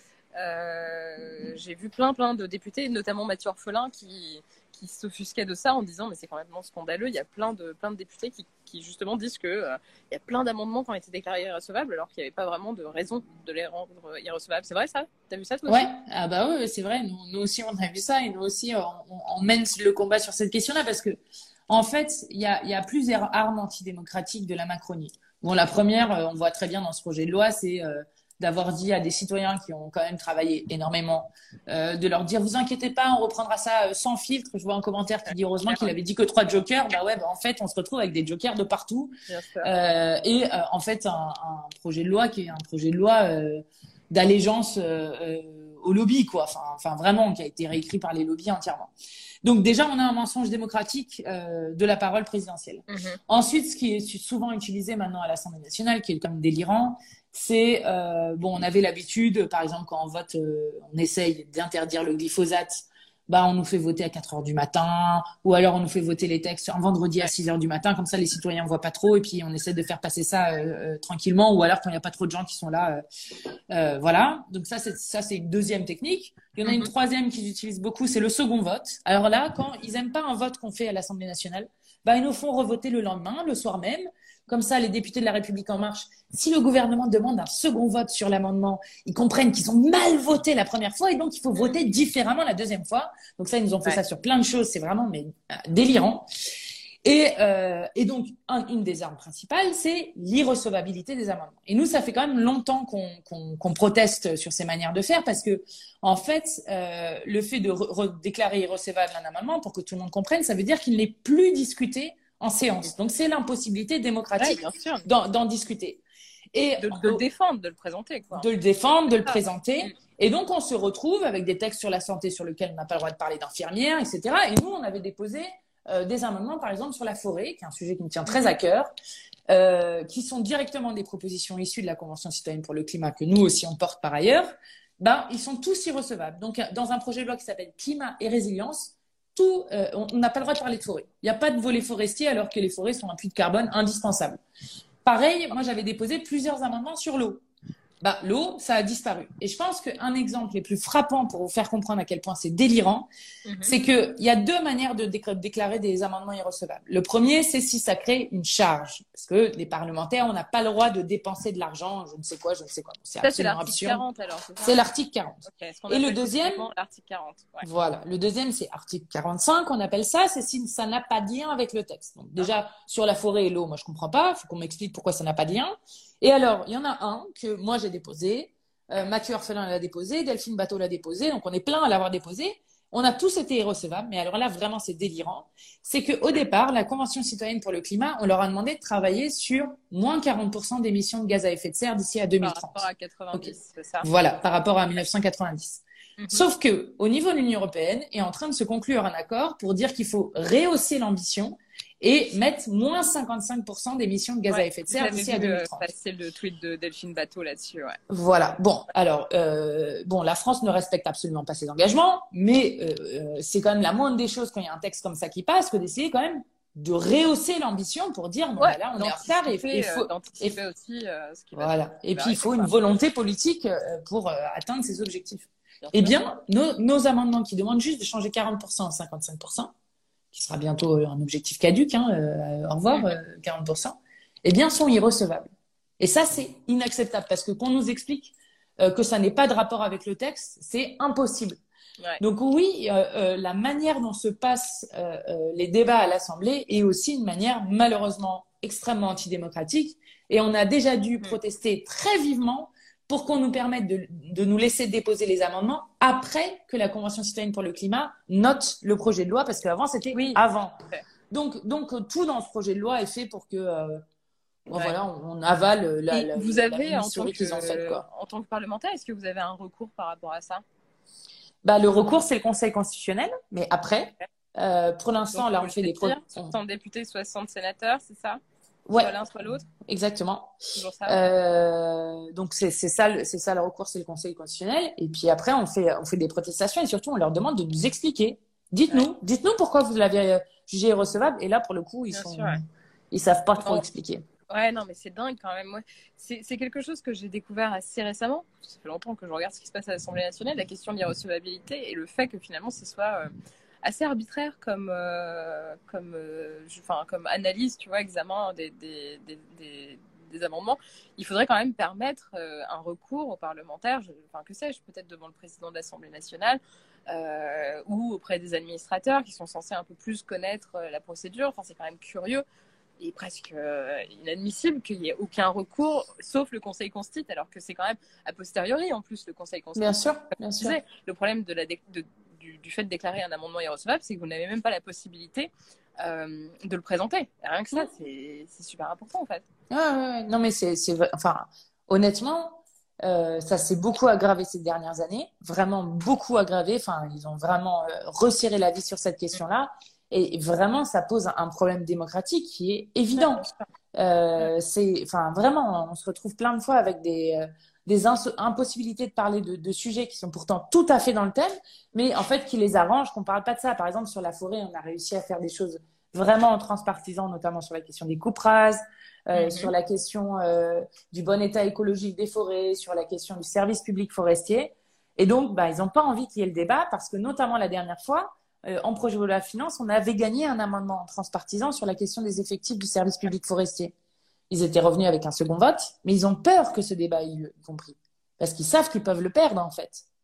Euh, j'ai vu plein plein de députés, notamment Mathieu Orphelin, qui qui s'offusquait de ça en disant mais c'est complètement scandaleux. Il y a plein de plein de députés qui, qui justement disent que euh, il y a plein d'amendements qui ont été déclarés irrecevables alors qu'il n'y avait pas vraiment de raison de les rendre irrecevables. C'est vrai ça? T'as vu ça toi aussi?
Ouais, ah bah ouais, c'est vrai. Nous, nous aussi, on a vu ça et nous aussi, on, on, on mène le combat sur cette question-là parce que, en fait, il y a, il y a plusieurs armes antidémocratiques de la Macronie. Bon, la première, euh, on voit très bien dans ce projet de loi, c'est euh, d'avoir dit à des citoyens qui ont quand même travaillé énormément, euh, de leur dire, vous inquiétez pas, on reprendra ça euh, sans filtre. Je vois un commentaire qui dit, heureusement qu'il avait dit que trois jokers. Bah ouais, bah en fait, on se retrouve avec des jokers de partout.
Bien sûr.
Euh, et euh, en fait, un, un projet de loi qui est un projet de loi euh, d'allégeance euh, euh, au lobby, quoi. Enfin, enfin, vraiment, qui a été réécrit par les lobbies entièrement. Donc déjà, on a un mensonge démocratique euh, de la parole présidentielle.
Mm-hmm.
Ensuite, ce qui est souvent utilisé maintenant à l'Assemblée nationale, qui est comme délirant, c'est, euh, bon, on avait l'habitude, par exemple, quand on vote, euh, on essaye d'interdire le glyphosate, bah, on nous fait voter à quatre heures du matin, ou alors on nous fait voter les textes un vendredi à six heures du matin, comme ça les citoyens ne voient pas trop, et puis on essaie de faire passer ça euh, euh, tranquillement, ou alors quand il n'y a pas trop de gens qui sont là, euh, euh, voilà. Donc ça, c'est ça, c'est une deuxième technique. Il y en a une troisième qu'ils utilisent beaucoup, c'est le second vote. Alors là, quand ils n'aiment pas un vote qu'on fait à l'Assemblée nationale, bah, ils nous font revoter le lendemain, le soir même. Comme ça, les députés de La République En Marche, si le gouvernement demande un second vote sur l'amendement, ils comprennent qu'ils ont mal voté la première fois et donc il faut voter différemment la deuxième fois. Donc ça, ils nous ont fait
Ouais.
ça sur plein de choses. C'est vraiment mais, euh, délirant. Et, euh, et donc, un, une des armes principales, c'est l'irrecevabilité des amendements. Et nous, ça fait quand même longtemps qu'on qu'on, qu'on proteste sur ces manières de faire parce que, en fait, euh, le fait de re- déclarer irrecevable un amendement, pour que tout le monde comprenne, ça veut dire qu'il n'est plus discuté en séance. Donc, c'est l'impossibilité démocratique
ouais,
d'en, d'en discuter. Et
de, de le défendre, de le présenter. Quoi.
De le défendre, de le présenter. Et donc, on se retrouve avec des textes sur la santé sur lesquels on n'a pas le droit de parler d'infirmières, et cetera. Et nous, on avait déposé euh, des amendements, par exemple, sur la forêt, qui est un sujet qui me tient très à cœur, euh, qui sont directement des propositions issues de la Convention citoyenne pour le climat, que nous aussi, on porte par ailleurs. Ben, ils sont tous irrecevables. Donc, dans un projet de loi qui s'appelle Climat et résilience, tout, euh, on n'a pas le droit de parler de forêt. Il n'y a pas de volet forestier, alors que les forêts sont un puits de carbone indispensable. Pareil, moi, j'avais déposé plusieurs amendements sur l'eau. Bah, l'eau, ça a disparu. Et je pense qu'un exemple les plus frappants pour vous faire comprendre à quel point c'est délirant, mm-hmm. c'est qu'il y a deux manières de déc- déclarer des amendements irrecevables. Le premier, c'est si ça crée une charge. Parce que les parlementaires, on n'a pas le droit de dépenser de l'argent, je ne sais quoi, je ne sais quoi.
C'est ça, c'est l'article absurde. quarante alors. C'est,
c'est l'article quarante.
Okay,
et le deuxième,
l'article quarante. Ouais.
Voilà. Le deuxième, c'est article quarante-cinq, on appelle ça, c'est si ça n'a pas de lien avec le texte. Donc, déjà, ah. sur la forêt et l'eau, moi, je comprends pas. Il faut qu'on m'explique pourquoi ça n'a pas de lien. Et alors, il y en a un que moi j'ai déposé, euh, Mathieu Orphelin l'a déposé, Delphine Bateau l'a déposé, donc on est plein à l'avoir déposé. On a tous été irrecevables, mais alors là vraiment c'est délirant. C'est qu'au départ, la Convention citoyenne pour le climat, on leur a demandé de travailler sur moins quarante pour cent d'émissions de gaz à effet de serre d'ici à deux mille trente.
Par rapport à quatre-vingt-dix, okay. C'est ça.
Voilà, par rapport à dix-neuf cent quatre-vingt-dix. Mm-hmm. Sauf que au niveau de l'Union européenne, est en train de se conclure un accord pour dire qu'il faut rehausser l'ambition et mettre moins cinquante-cinq pour cent d'émissions de gaz ouais, à effet de serre d'ici à deux mille trente.
C'est le tweet de Delphine Bateau là-dessus. Ouais.
Voilà. Bon, alors, euh, bon, la France ne respecte absolument pas ses engagements, mais euh, c'est quand même la moindre des choses quand il y a un texte comme ça qui passe que d'essayer quand même de rehausser l'ambition pour dire bon,
ouais,
bah là, on est en retard et il faut
d'anticiper aussi euh, ce qui va
voilà. Et puis il faut une volonté politique euh, pour euh, atteindre ces objectifs. Eh bien, nos, nos amendements qui demandent juste de changer quarante pour cent à cinquante-cinq pour cent, qui sera bientôt un objectif caduc, hein, euh, au revoir, euh, quarante pour cent, eh bien, sont irrecevables. Et ça, c'est inacceptable parce que qu'on nous explique euh, que ça n'est pas de rapport avec le texte, c'est impossible.
Ouais.
Donc oui, euh, euh, la manière dont se passent euh, euh, les débats à l'Assemblée est aussi une manière malheureusement extrêmement antidémocratique. Et on a déjà dû mmh. protester très vivement pour qu'on nous permette de, de nous laisser déposer les amendements après que la Convention citoyenne pour le climat note le projet de loi, parce qu'avant, c'était
oui.
avant. Donc, donc, tout dans ce projet de loi est fait pour que, euh, bon, ouais. voilà, on, on avale la, la,
vous
la,
avez,
la
en tant,
qu'ils
que,
ont faite, quoi.
En tant que parlementaire, est-ce que vous avez un recours par rapport à ça?
Bah, le recours, c'est le Conseil constitutionnel, mais après, euh, pour l'instant, donc, là, on fait des... Pro-
soixante députés, soixante sénateurs, c'est ça?
Ouais.
Soit l'un, soit l'autre.
Exactement.
Toujours ça.
Euh, donc c'est c'est ça le, c'est ça le recours, c'est le Conseil constitutionnel. Et puis après on fait on fait des protestations et surtout on leur demande de nous expliquer. Dites-nous, ouais. dites-nous pourquoi vous l'avez jugé irrecevable. Et là pour le coup ils
Bien
sont
sûr, ouais.
ils savent pas trop
bon.
expliquer.
Ouais non mais c'est dingue quand même. Moi c'est c'est quelque chose que j'ai découvert assez récemment. Ça fait longtemps que je regarde ce qui se passe à l'Assemblée nationale, la question de l'irrecevabilité et le fait que finalement ce soit euh, assez arbitraire comme euh, comme euh, je, enfin comme analyse, tu vois, examen des des, des des des amendements. Il faudrait quand même permettre euh, un recours aux parlementaires, je, enfin que sais-je, peut-être devant le président de l'Assemblée nationale euh, ou auprès des administrateurs qui sont censés un peu plus connaître euh, la procédure. Enfin c'est quand même curieux et presque euh, inadmissible qu'il n'y ait aucun recours sauf le Conseil constitue, alors que c'est quand même a posteriori en plus le Conseil constitue.
Bien sûr, bien sûr.
Le problème de la dé- de Du, du fait de déclarer un amendement irrecevable, c'est que vous n'avez même pas la possibilité euh, de le présenter. Et rien que ça, c'est, c'est super important en fait.
Ah, ouais, ouais. Non, mais c'est, c'est, enfin, honnêtement, euh, ça s'est beaucoup aggravé ces dernières années, vraiment beaucoup aggravé. Enfin, ils ont vraiment euh, resserré la vis sur cette question-là, et vraiment, ça pose un, un problème démocratique qui est évident. Euh, c'est, enfin, vraiment, on se retrouve plein de fois avec des euh, des ins- impossibilités de parler de, de sujets qui sont pourtant tout à fait dans le thème, mais en fait qui les arrangent, qu'on ne parle pas de ça. Par exemple, sur la forêt, on a réussi à faire des choses vraiment transpartisan, notamment sur la question des coupes rases, euh, mm-hmm. sur la question euh, du bon état écologique des forêts, sur la question du service public forestier. Et donc, bah, ils n'ont pas envie qu'il y ait le débat parce que, notamment la dernière fois, euh, en projet de loi de finances, on avait gagné un amendement transpartisan sur la question des effectifs du service public forestier. Ils étaient revenus avec un second vote, mais ils ont peur que ce débat ait lieu, y compris. Parce qu'ils savent qu'ils peuvent le perdre, en fait.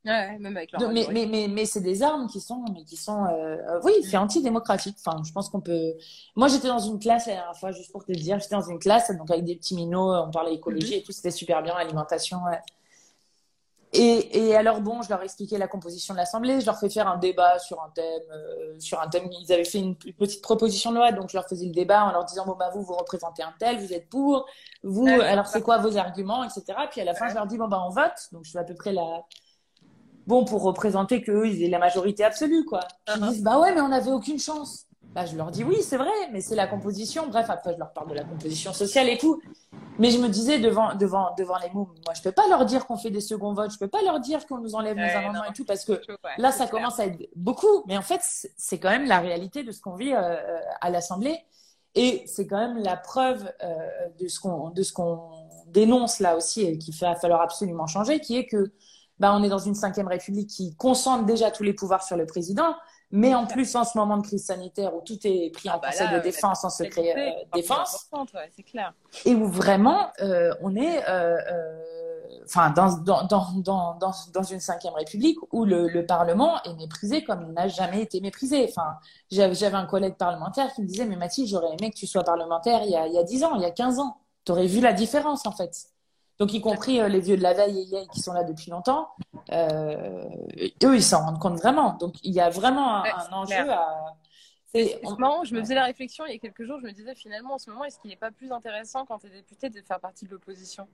Ouais, même avec leur
De- mais,
majorité.
mais, mais, mais c'est des armes qui sont, mais qui sont, euh, euh, oui, c'est antidémocratique. Enfin, je pense qu'on peut. Moi, j'étais dans une classe la dernière fois, juste pour te dire, j'étais dans une classe, donc avec des petits minots, on parlait écologie
Mhm.
et tout, c'était super bien, alimentation. Ouais. Et, et alors, bon, je leur ai expliqué la composition de l'Assemblée, je leur fais faire un débat sur un thème, euh, sur un thème. Ils avaient fait une, une petite proposition de loi, donc je leur faisais le débat en leur disant, bon, bah, vous, vous représentez un tel, vous êtes pour, vous,
Ouais,
alors c'est quoi vos arguments, et cetera. Puis à la fin,
ouais.
je leur dis, bon, bah, on vote. Donc, je fais à peu près la. Bon, pour représenter qu'eux, ils aient la majorité absolue, quoi. Puis ils
Uh-huh.
disent, bah ouais, mais on n'avait aucune chance. Bah, je leur dis, oui, c'est vrai, mais c'est la composition. Bref, après, je leur parle de la composition sociale et tout. Mais je me disais, devant, devant, devant les mots, moi, je peux pas leur dire qu'on fait des seconds votes, je peux pas leur dire qu'on nous enlève nos
Ouais,
amendements
non.
et tout, parce que
Ouais,
là,
c'est
ça
clair.
commence à être beaucoup. Mais en fait, c'est c'est quand même la réalité de ce qu'on vit euh, à l'Assemblée. Et c'est quand même la preuve euh, de ce qu'on de ce qu'on dénonce là aussi et qu'il va falloir absolument changer, qui est que bah, on est dans une cinquième république qui concentre déjà tous les pouvoirs sur le président, mais en plus en ce moment de crise sanitaire où tout est pris
Ah
en
bah
conseil
là,
de
euh,
défense, en
la
secret
qualité
euh,
est plus
défense,
importante, ouais, c'est clair.
et où vraiment euh, on est euh, euh, enfin dans, dans, dans, dans, dans, dans une cinquième république où le, le Parlement est méprisé comme il n'a jamais été méprisé. Enfin, j'avais, j'avais un collègue parlementaire qui me disait, mais Mathilde, j'aurais aimé que tu sois parlementaire il y a, il y a dix ans, il y a quinze ans. Tu aurais vu la différence en fait. Donc, y compris euh, les vieux de la veille et Yale qui sont là depuis longtemps, euh, eux, ils s'en rendent compte vraiment. Donc, il y a vraiment un,
Ouais,
un
c'est
enjeu
clair.
à.
C'est
C'est-
c'est marrant, je me faisais la réflexion il y a quelques jours, je me disais finalement en ce moment, est-ce qu'il n'est pas plus intéressant quand tu es député de faire partie de l'opposition?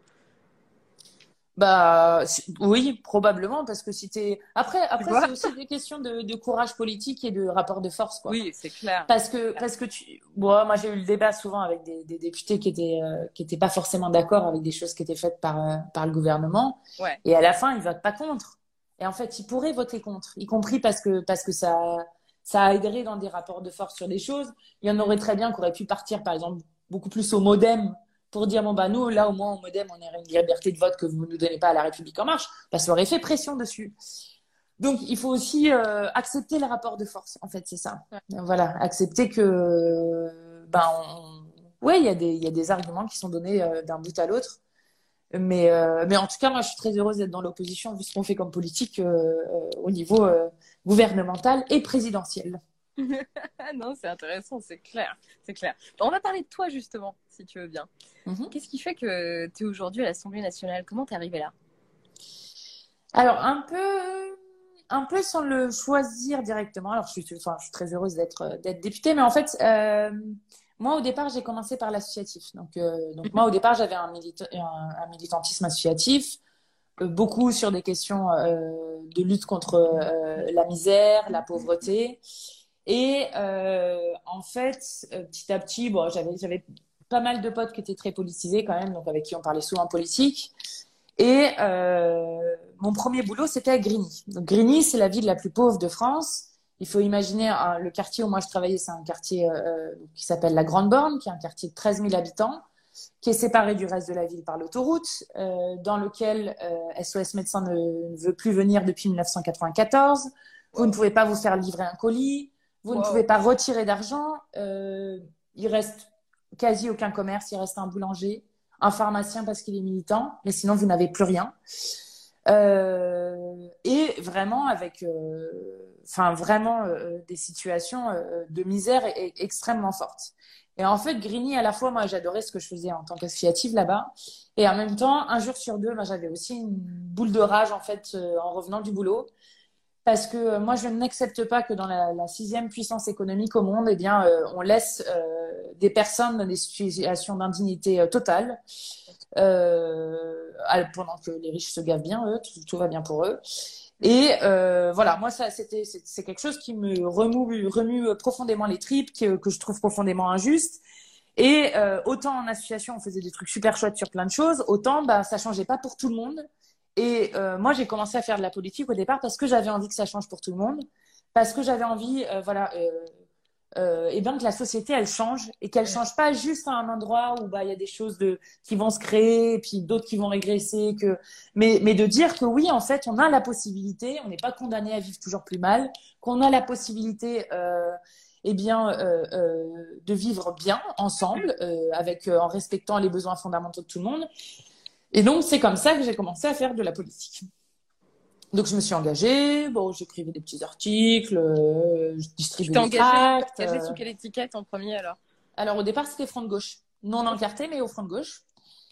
Bah c'est- oui, probablement, parce que si t'es. Après,
Tu
après
vois?
c'est aussi des questions de, de courage politique et de rapport de force, quoi.
Oui, c'est clair.
Parce que, parce que tu. Bon, moi, j'ai eu le débat souvent avec des, des députés qui étaient, euh, qui étaient pas forcément d'accord avec des choses qui étaient faites par, euh, par le gouvernement.
Ouais.
Et à la fin, ils votent pas contre. Et en fait, ils pourraient voter contre, y compris parce que, parce que ça, ça aiderait dans des rapports de force sur des choses. Il y en aurait très bien qui auraient pu partir, par exemple, beaucoup plus au MoDem pour dire, bon, bah, nous, là, au moins, au MoDem, on a une liberté de vote que vous ne nous donnez pas à La République En Marche. Bah, ça aurait fait pression dessus. Donc, il faut aussi euh, accepter les rapports de force, en fait, c'est ça.
Ouais.
Voilà, accepter que, ben, on... ouais, il y a des, il y a des arguments qui sont donnés euh, d'un bout à l'autre. Mais, euh, mais en tout cas, moi, je suis très heureuse d'être dans l'opposition, vu ce qu'on fait comme politique euh, euh, au niveau euh, gouvernemental et présidentiel.
Ah non, c'est intéressant, c'est clair. C'est clair. Bon, on va parler de toi justement, si tu veux bien.
Mhm.
Qu'est-ce qui fait que tu es aujourd'hui à l'Assemblée nationale? Comment t'es arrivée là?
Alors, un peu, un peu sans le choisir directement. Alors, je suis, enfin, je suis très heureuse d'être, d'être députée, mais en fait, euh, moi, au départ, j'ai commencé par l'associatif. Donc, euh, donc moi, au départ, j'avais un, milita- un, un militantisme associatif, euh, beaucoup sur des questions euh, de lutte contre euh, la misère, la pauvreté. Et euh, en fait, euh, petit à petit, bon, j'avais, j'avais pas mal de potes qui étaient très politisés quand même, donc avec qui on parlait souvent politique. Et euh, mon premier boulot, c'était à Grigny. Donc Grigny, c'est la ville la plus pauvre de France. Il faut imaginer hein, le quartier où moi je travaillais, c'est un quartier euh, qui s'appelle la Grande Borne, qui est un quartier de treize mille habitants, qui est séparé du reste de la ville par l'autoroute, euh, dans lequel euh, S O S Médecins ne, ne veut plus venir depuis mille neuf cent quatre-vingt-quatorze. Vous ne pouvez pas vous faire livrer un colis, vous
Wow.
ne pouvez pas retirer d'argent. Euh, il reste quasi aucun commerce, il reste un boulanger, un pharmacien parce qu'il est militant, mais sinon vous n'avez plus rien. Euh, et vraiment avec, euh, enfin vraiment euh, des situations euh, de misère et, et extrêmement fortes. Et en fait, Grigny, à la fois, moi, j'adorais ce que je faisais en tant qu'associative là-bas, et en même temps, un jour sur deux, moi, j'avais aussi une boule de rage en fait euh, en revenant du boulot, parce que euh, moi, je n'accepte pas que dans la, la sixième puissance économique au monde, eh bien, euh, on laisse euh, des personnes dans des situations d'indignité euh, totale. Euh, pendant que les riches se gavent bien, eux, tout, tout va bien pour eux. Et euh, voilà, moi, ça, c'était, c'est, c'est quelque chose qui me remue, remue profondément les tripes, que, que je trouve profondément injuste. Et euh, autant en association, on faisait des trucs super chouettes sur plein de choses, autant bah, ça changeait pas pour tout le monde. Et euh, moi, j'ai commencé à faire de la politique au départ parce que j'avais envie que ça change pour tout le monde, parce que j'avais envie, euh, voilà, euh, euh, et bien que la société elle change et qu'elle change pas juste à un endroit où bah il y a des choses de qui vont se créer et puis d'autres qui vont régresser, que mais mais de dire que oui en fait on a la possibilité, on n'est pas condamné à vivre toujours plus mal, qu'on a la possibilité euh, eh bien euh, euh, de vivre bien ensemble euh, avec euh, en respectant les besoins fondamentaux de tout le monde. Et donc c'est comme ça que j'ai commencé à faire de la politique. Donc, je me suis engagée. Bon, j'écrivais des petits articles, euh, je
Tu
distribuais
t'es
des
engagée,
tracts.
engagée
euh.
sous quelle étiquette en premier alors?
Alors, au départ, c'était Front de gauche. Non encarté, mais au Front de gauche.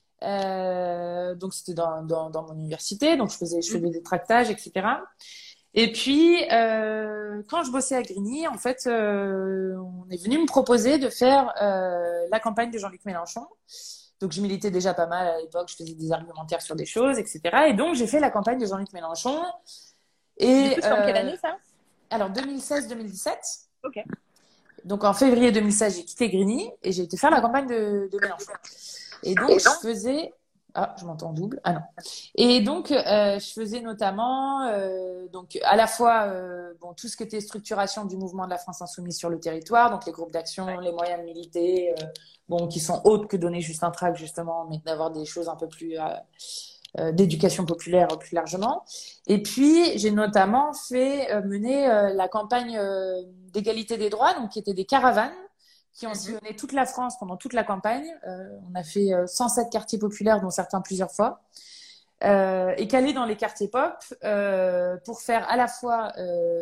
Euh, donc, c'était dans, dans, dans mon université. Donc, je faisais, je faisais des tractages, et cetera. Et puis, euh, quand je bossais à Grigny, en fait, euh, on est venu me proposer de faire euh, la campagne de Jean-Luc Mélenchon. Donc, je militais déjà pas mal à l'époque. Je faisais des argumentaires sur des choses, et cetera. Et donc, j'ai fait la campagne de Jean-Luc Mélenchon. Et,
Du coup, c'est en quelle
euh,
année ça?
alors, deux mille seize deux mille dix-sept.
Ok.
Donc, en février deux mille seize, j'ai quitté Grigny et j'ai été faire la campagne de, de Mélenchon. Et donc, je faisais... Ah, je m'entends double. Ah non. Et donc, euh, je faisais notamment, euh, donc, à la fois euh, bon, tout ce qui était structuration du mouvement de la France Insoumise sur le territoire, donc les groupes d'action,
Ouais.
les moyens de militer, euh, bon, qui sont autres que donner juste un tract, justement, mais d'avoir des choses un peu plus euh, euh, d'éducation populaire plus largement. Et puis, j'ai notamment fait euh, mener euh, la campagne euh, d'égalité des droits, donc qui étaient des caravanes qui ont sillonné toute la France pendant toute la campagne. Euh, on a fait euh, cent sept quartiers populaires, dont certains plusieurs fois, euh, et qu'aller dans les quartiers pop euh, pour faire à la fois euh,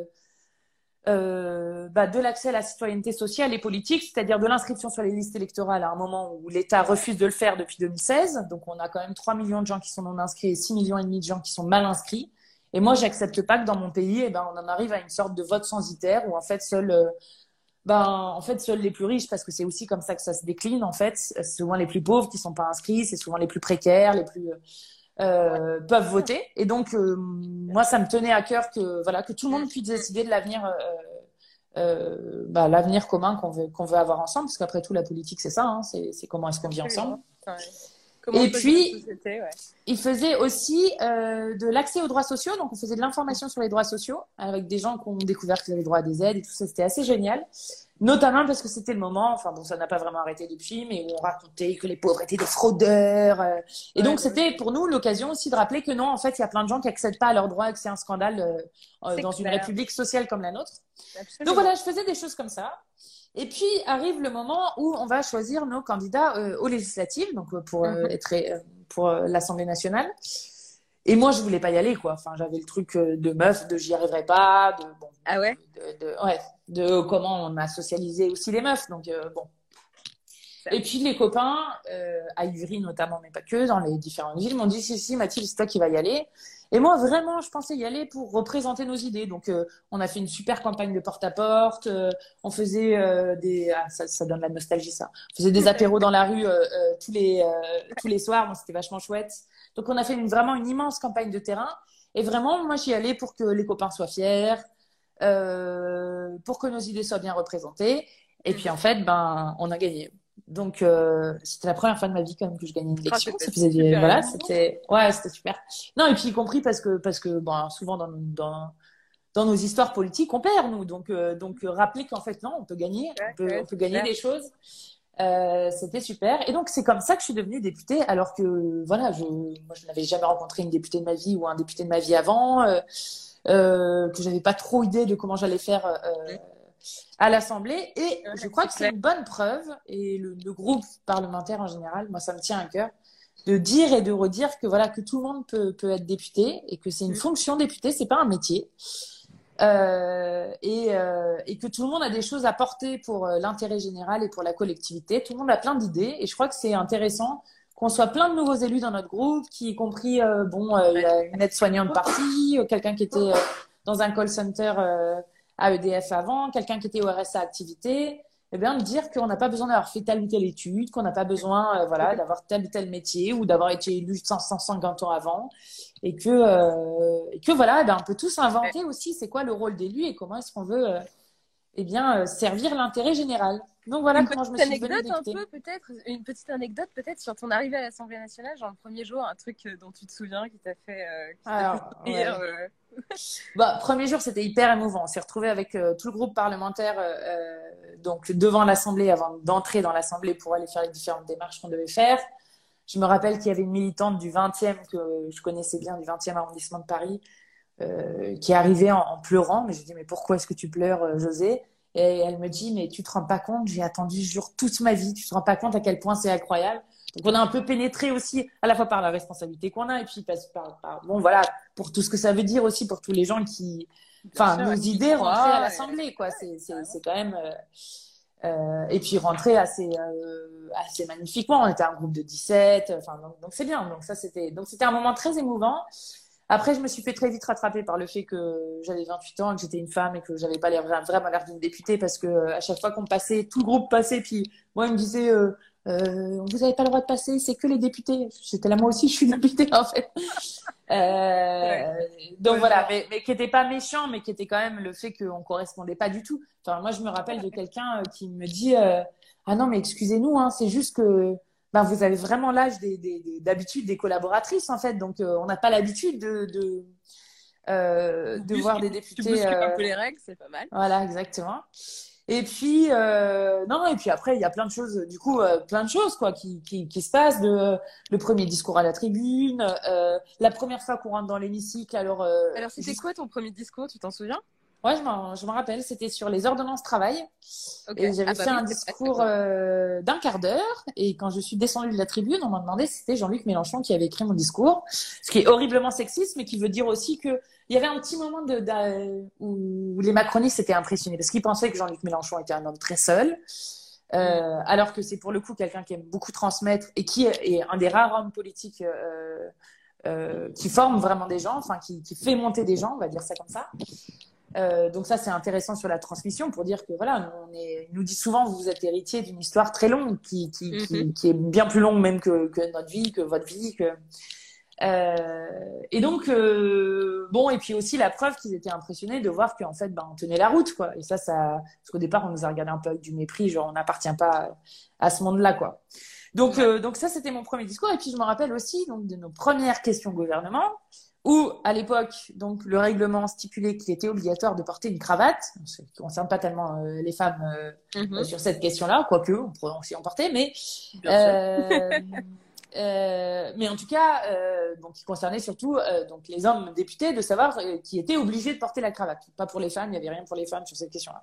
euh, bah, de l'accès à la citoyenneté sociale et politique, c'est-à-dire de l'inscription sur les listes électorales à un moment où l'État refuse de le faire depuis deux mille seize. Donc, on a quand même trois millions de gens qui sont non inscrits et six millions et demi de gens qui sont mal inscrits. Et moi, j'accepte pas que dans mon pays, eh ben, on en arrive à une sorte de vote censitaire où en fait, seul... Euh, Ben, en fait, seuls les plus riches, parce que c'est aussi comme ça que ça se décline, en fait. C'est souvent les plus pauvres qui sont pas inscrits, c'est souvent les plus précaires, les plus euh, peuvent voter. Et donc, euh, moi, ça me tenait à cœur que voilà que tout le monde puisse décider de l'avenir, euh, euh, bah, l'avenir commun qu'on veut qu'on veut avoir ensemble, parce qu'après tout, la politique, c'est ça, hein, c'est c'est comment est-ce qu'on vit ensemble.
Ouais. Comment
Et
on peut
puis,
vivre en société, ouais.
il faisait aussi euh, de l'accès aux droits sociaux. Donc, on faisait de l'information sur les droits sociaux avec des gens qui ont découvert qu'ils avaient droit à des aides et tout ça. C'était assez génial. Notamment parce que c'était le moment, enfin bon, ça n'a pas vraiment arrêté depuis, mais où on racontait que les pauvres étaient des fraudeurs. Euh, et
Ouais,
donc,
ouais.
c'était pour nous l'occasion aussi de rappeler que non, en fait, il y a plein de gens qui accèdent pas à leurs droits et que c'est un scandale euh, euh,
C'est
dans une
clair.
république sociale comme la nôtre.
Absolument.
Donc voilà, je faisais des choses comme ça. Et puis arrive le moment où on va choisir nos candidats euh, aux législatives, donc euh, pour euh,
Mhm.
être euh, pour euh, l'Assemblée nationale. Et moi, je voulais pas y aller, quoi. Enfin, j'avais le truc euh, de meuf, de j'y arriverai pas, de bon,
Ah ouais?
de, de ouais, de comment on a socialisé aussi les meufs. Donc euh, bon.
Ça.
Et puis les copains euh, à Ivry notamment, mais pas que, dans les différentes villes, m'ont dit si si Mathilde, c'est toi qui vas y aller. Et moi, vraiment, je pensais y aller pour représenter nos idées. Donc, euh, on a fait une super campagne de porte-à-porte. Euh, on faisait euh, des... Ah, ça, ça donne la nostalgie, ça. On faisait des apéros dans la rue euh, euh, tous les euh, tous les soirs. Bon, c'était vachement chouette. Donc, on a fait une, vraiment une immense campagne de terrain. Et vraiment, moi, j'y allais pour que les copains soient fiers, euh, pour que nos idées soient bien représentées. Et puis, en fait, ben, on a gagné. Donc, euh, c'était la première fois de ma vie quand même que je gagnais une élection.
c'était
Ça faisait des...
super
Voilà,
émouvant.
c'était... Ouais, c'était super. Non, et puis y compris parce que, parce que bon, souvent dans, dans, dans nos histoires politiques, on perd, nous. Donc, euh, donc euh, rappeler qu'en fait, non, on peut gagner.
Ouais,
On peut,
ouais,
on peut
c'est
gagner
clair.
des choses. Euh, c'était super. Et donc, c'est comme ça que je suis devenue députée, alors que, voilà, je, moi, je n'avais jamais rencontré une députée de ma vie ou un député de ma vie avant, euh, euh, que j'avais pas trop idée de comment j'allais faire euh, à l'Assemblée. Et
Ouais,
je crois
c'est
que c'est
clair.
une bonne preuve, et le, le groupe parlementaire en général, moi, ça me tient à cœur, de dire et de redire que, voilà, que tout le monde peut, peut être député et que c'est une
Mm.
fonction député, c'est pas un métier. Euh, et, euh, et que tout le monde a des choses à porter pour euh, l'intérêt général et pour la collectivité. Tout le monde a plein d'idées et je crois que c'est intéressant qu'on soit plein de nouveaux élus dans notre groupe, qui y compris euh, bon, euh, il y a une aide-soignante partie, euh, quelqu'un qui était euh, dans un call center euh, à E D F avant, quelqu'un qui était au R S A activité. Eh bien, de dire qu'on n'a pas besoin d'avoir fait telle ou telle étude, qu'on n'a pas besoin euh, voilà, d'avoir tel ou tel métier ou d'avoir été élu cent cinquante ans avant. Et que, euh, et que voilà, ben, on peut tous inventer aussi c'est quoi le rôle d'élu et comment est-ce qu'on veut euh, eh bien, euh, servir l'intérêt général. Donc voilà
Une
comment je me
petite
suis devenue
anecdote un
députée.
peu peut-être, une petite anecdote peut-être sur ton arrivée à l'Assemblée nationale, genre le premier jour, un truc euh, dont tu te souviens qui t'a fait, euh, qui t'a
Alors,
fait rire,
ouais.
euh.
Bah, premier jour, c'était hyper émouvant. On s'est retrouvés avec euh, tout le groupe parlementaire euh, euh, donc devant l'Assemblée avant d'entrer dans l'Assemblée pour aller faire les différentes démarches qu'on devait faire. Je me rappelle qu'il y avait une militante du vingtième que je connaissais bien, du vingtième arrondissement de Paris, euh, qui est arrivée en, en pleurant. Mais je lui dis, mais pourquoi est-ce que tu pleures, euh, José? Et elle me dit, mais tu te rends pas compte, j'ai attendu ce jour toute ma vie. Tu te rends pas compte à quel point c'est incroyable. Donc, on a un peu pénétré aussi, à la fois par la responsabilité qu'on a, et puis par, par, par bon, voilà, pour tout ce que ça veut dire aussi pour tous les gens qui, enfin, nos idées rentraient à l'Assemblée, quoi. C'est, c'est, c'est quand même, euh, euh, et puis rentrer assez, euh, assez magnifiquement. On était un groupe de dix-sept, enfin, donc, donc c'est bien. Donc ça, c'était, donc c'était un moment très émouvant. Après, je me suis fait très vite rattraper par le fait que j'avais vingt-huit ans, que j'étais une femme et que j'avais pas l'air, vraiment l'air d'une députée, parce que à chaque fois qu'on passait, tout le groupe passait, puis moi, il me disait, euh, euh, vous avez pas le droit de passer, c'est que les députés. J'étais là, moi aussi, je suis députée, en fait. Euh, ouais. Donc ouais, voilà, mais, mais qui était pas méchant, mais qui était quand même le fait qu'on correspondait pas du tout. Enfin, moi, je me rappelle de quelqu'un qui me dit, euh, ah non, mais excusez-nous, hein, c'est juste que, ben, vous avez vraiment l'âge des, des, des, d'habitude des collaboratrices, en fait. Donc, euh, on n'a pas l'habitude de, de, euh, de voir des députés.
Tu bouscules
euh...
un peu les règles, c'est pas mal.
Voilà, exactement. Et puis, euh, non, et puis après, il y a plein de choses, du coup, euh, plein de choses, quoi, qui, qui, qui se passent. De, le premier discours à la tribune, euh, la première fois qu'on rentre dans l'hémicycle, alors. Euh,
alors, c'était juste... quoi ton premier discours, tu t'en souviens?
Ouais, je m'en, je m'en rappelle, c'était sur les ordonnances travail. Okay. Et j'avais ah, bah fait oui, un discours euh, d'un quart d'heure. Et quand je suis descendue de la tribune, on m'a demandé si c'était Jean-Luc Mélenchon qui avait écrit mon discours. Ce qui est horriblement sexiste, mais qui veut dire aussi que il y avait un petit moment de, de, où les macronistes étaient impressionnés parce qu'ils pensaient que Jean-Luc Mélenchon était un homme très seul. Euh, alors que c'est pour le coup quelqu'un qui aime beaucoup transmettre et qui est un des rares hommes politiques euh, euh, qui forme vraiment des gens, enfin qui, qui fait monter des gens, on va dire ça comme ça. Euh, donc ça c'est intéressant sur la transmission pour dire que voilà, on est, il nous dit souvent vous êtes héritier d'une histoire très longue qui, qui, mm-hmm. qui, qui est bien plus longue même que, que notre vie, que votre vie, que euh, et donc euh, bon et puis aussi la preuve qu'ils étaient impressionnés de voir qu'en fait ben on tenait la route quoi et ça ça parce qu'au départ on nous a regardé un peu avec du mépris genre on n'appartient pas à, à ce monde là quoi donc ouais. euh, donc ça c'était mon premier discours et puis je me rappelle aussi donc de nos premières questions gouvernement où à l'époque donc le règlement stipulait qu'il était obligatoire de porter une cravate, ce qui ne concerne pas tellement euh, les femmes euh, mm-hmm. sur cette question-là, quoique on pourrait aussi en porter, mais euh, euh, mais en tout cas euh, donc qui concernait surtout euh, donc les hommes députés de savoir euh, qui étaient obligés de porter la cravate, pas pour les femmes, il n'y avait rien pour les femmes sur cette question-là.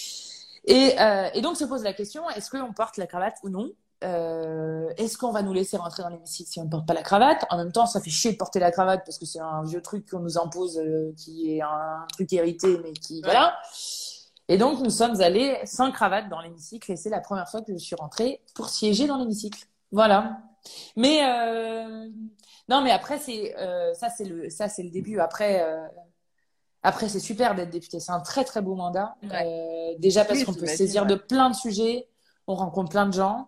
Et, euh, et donc se pose la question est-ce qu'on porte la cravate ou non? Euh, est-ce qu'on va nous laisser rentrer dans l'hémicycle si on ne porte pas la cravate? En même temps, ça fait chier de porter la cravate parce que c'est un vieux truc qu'on nous impose, euh, qui est un truc hérité, mais qui, ouais. voilà. Et donc, nous sommes allés sans cravate dans l'hémicycle et c'est la première fois que je suis rentrée pour siéger dans l'hémicycle. Voilà. Mais, euh, non, mais après, c'est, euh, ça, c'est le, ça, c'est le début. Après, euh, après, c'est super d'être député. C'est un très, très beau mandat. Ouais. Euh, déjà parce oui, qu'on peut se saisir ouais. de plein de sujets. On rencontre plein de gens.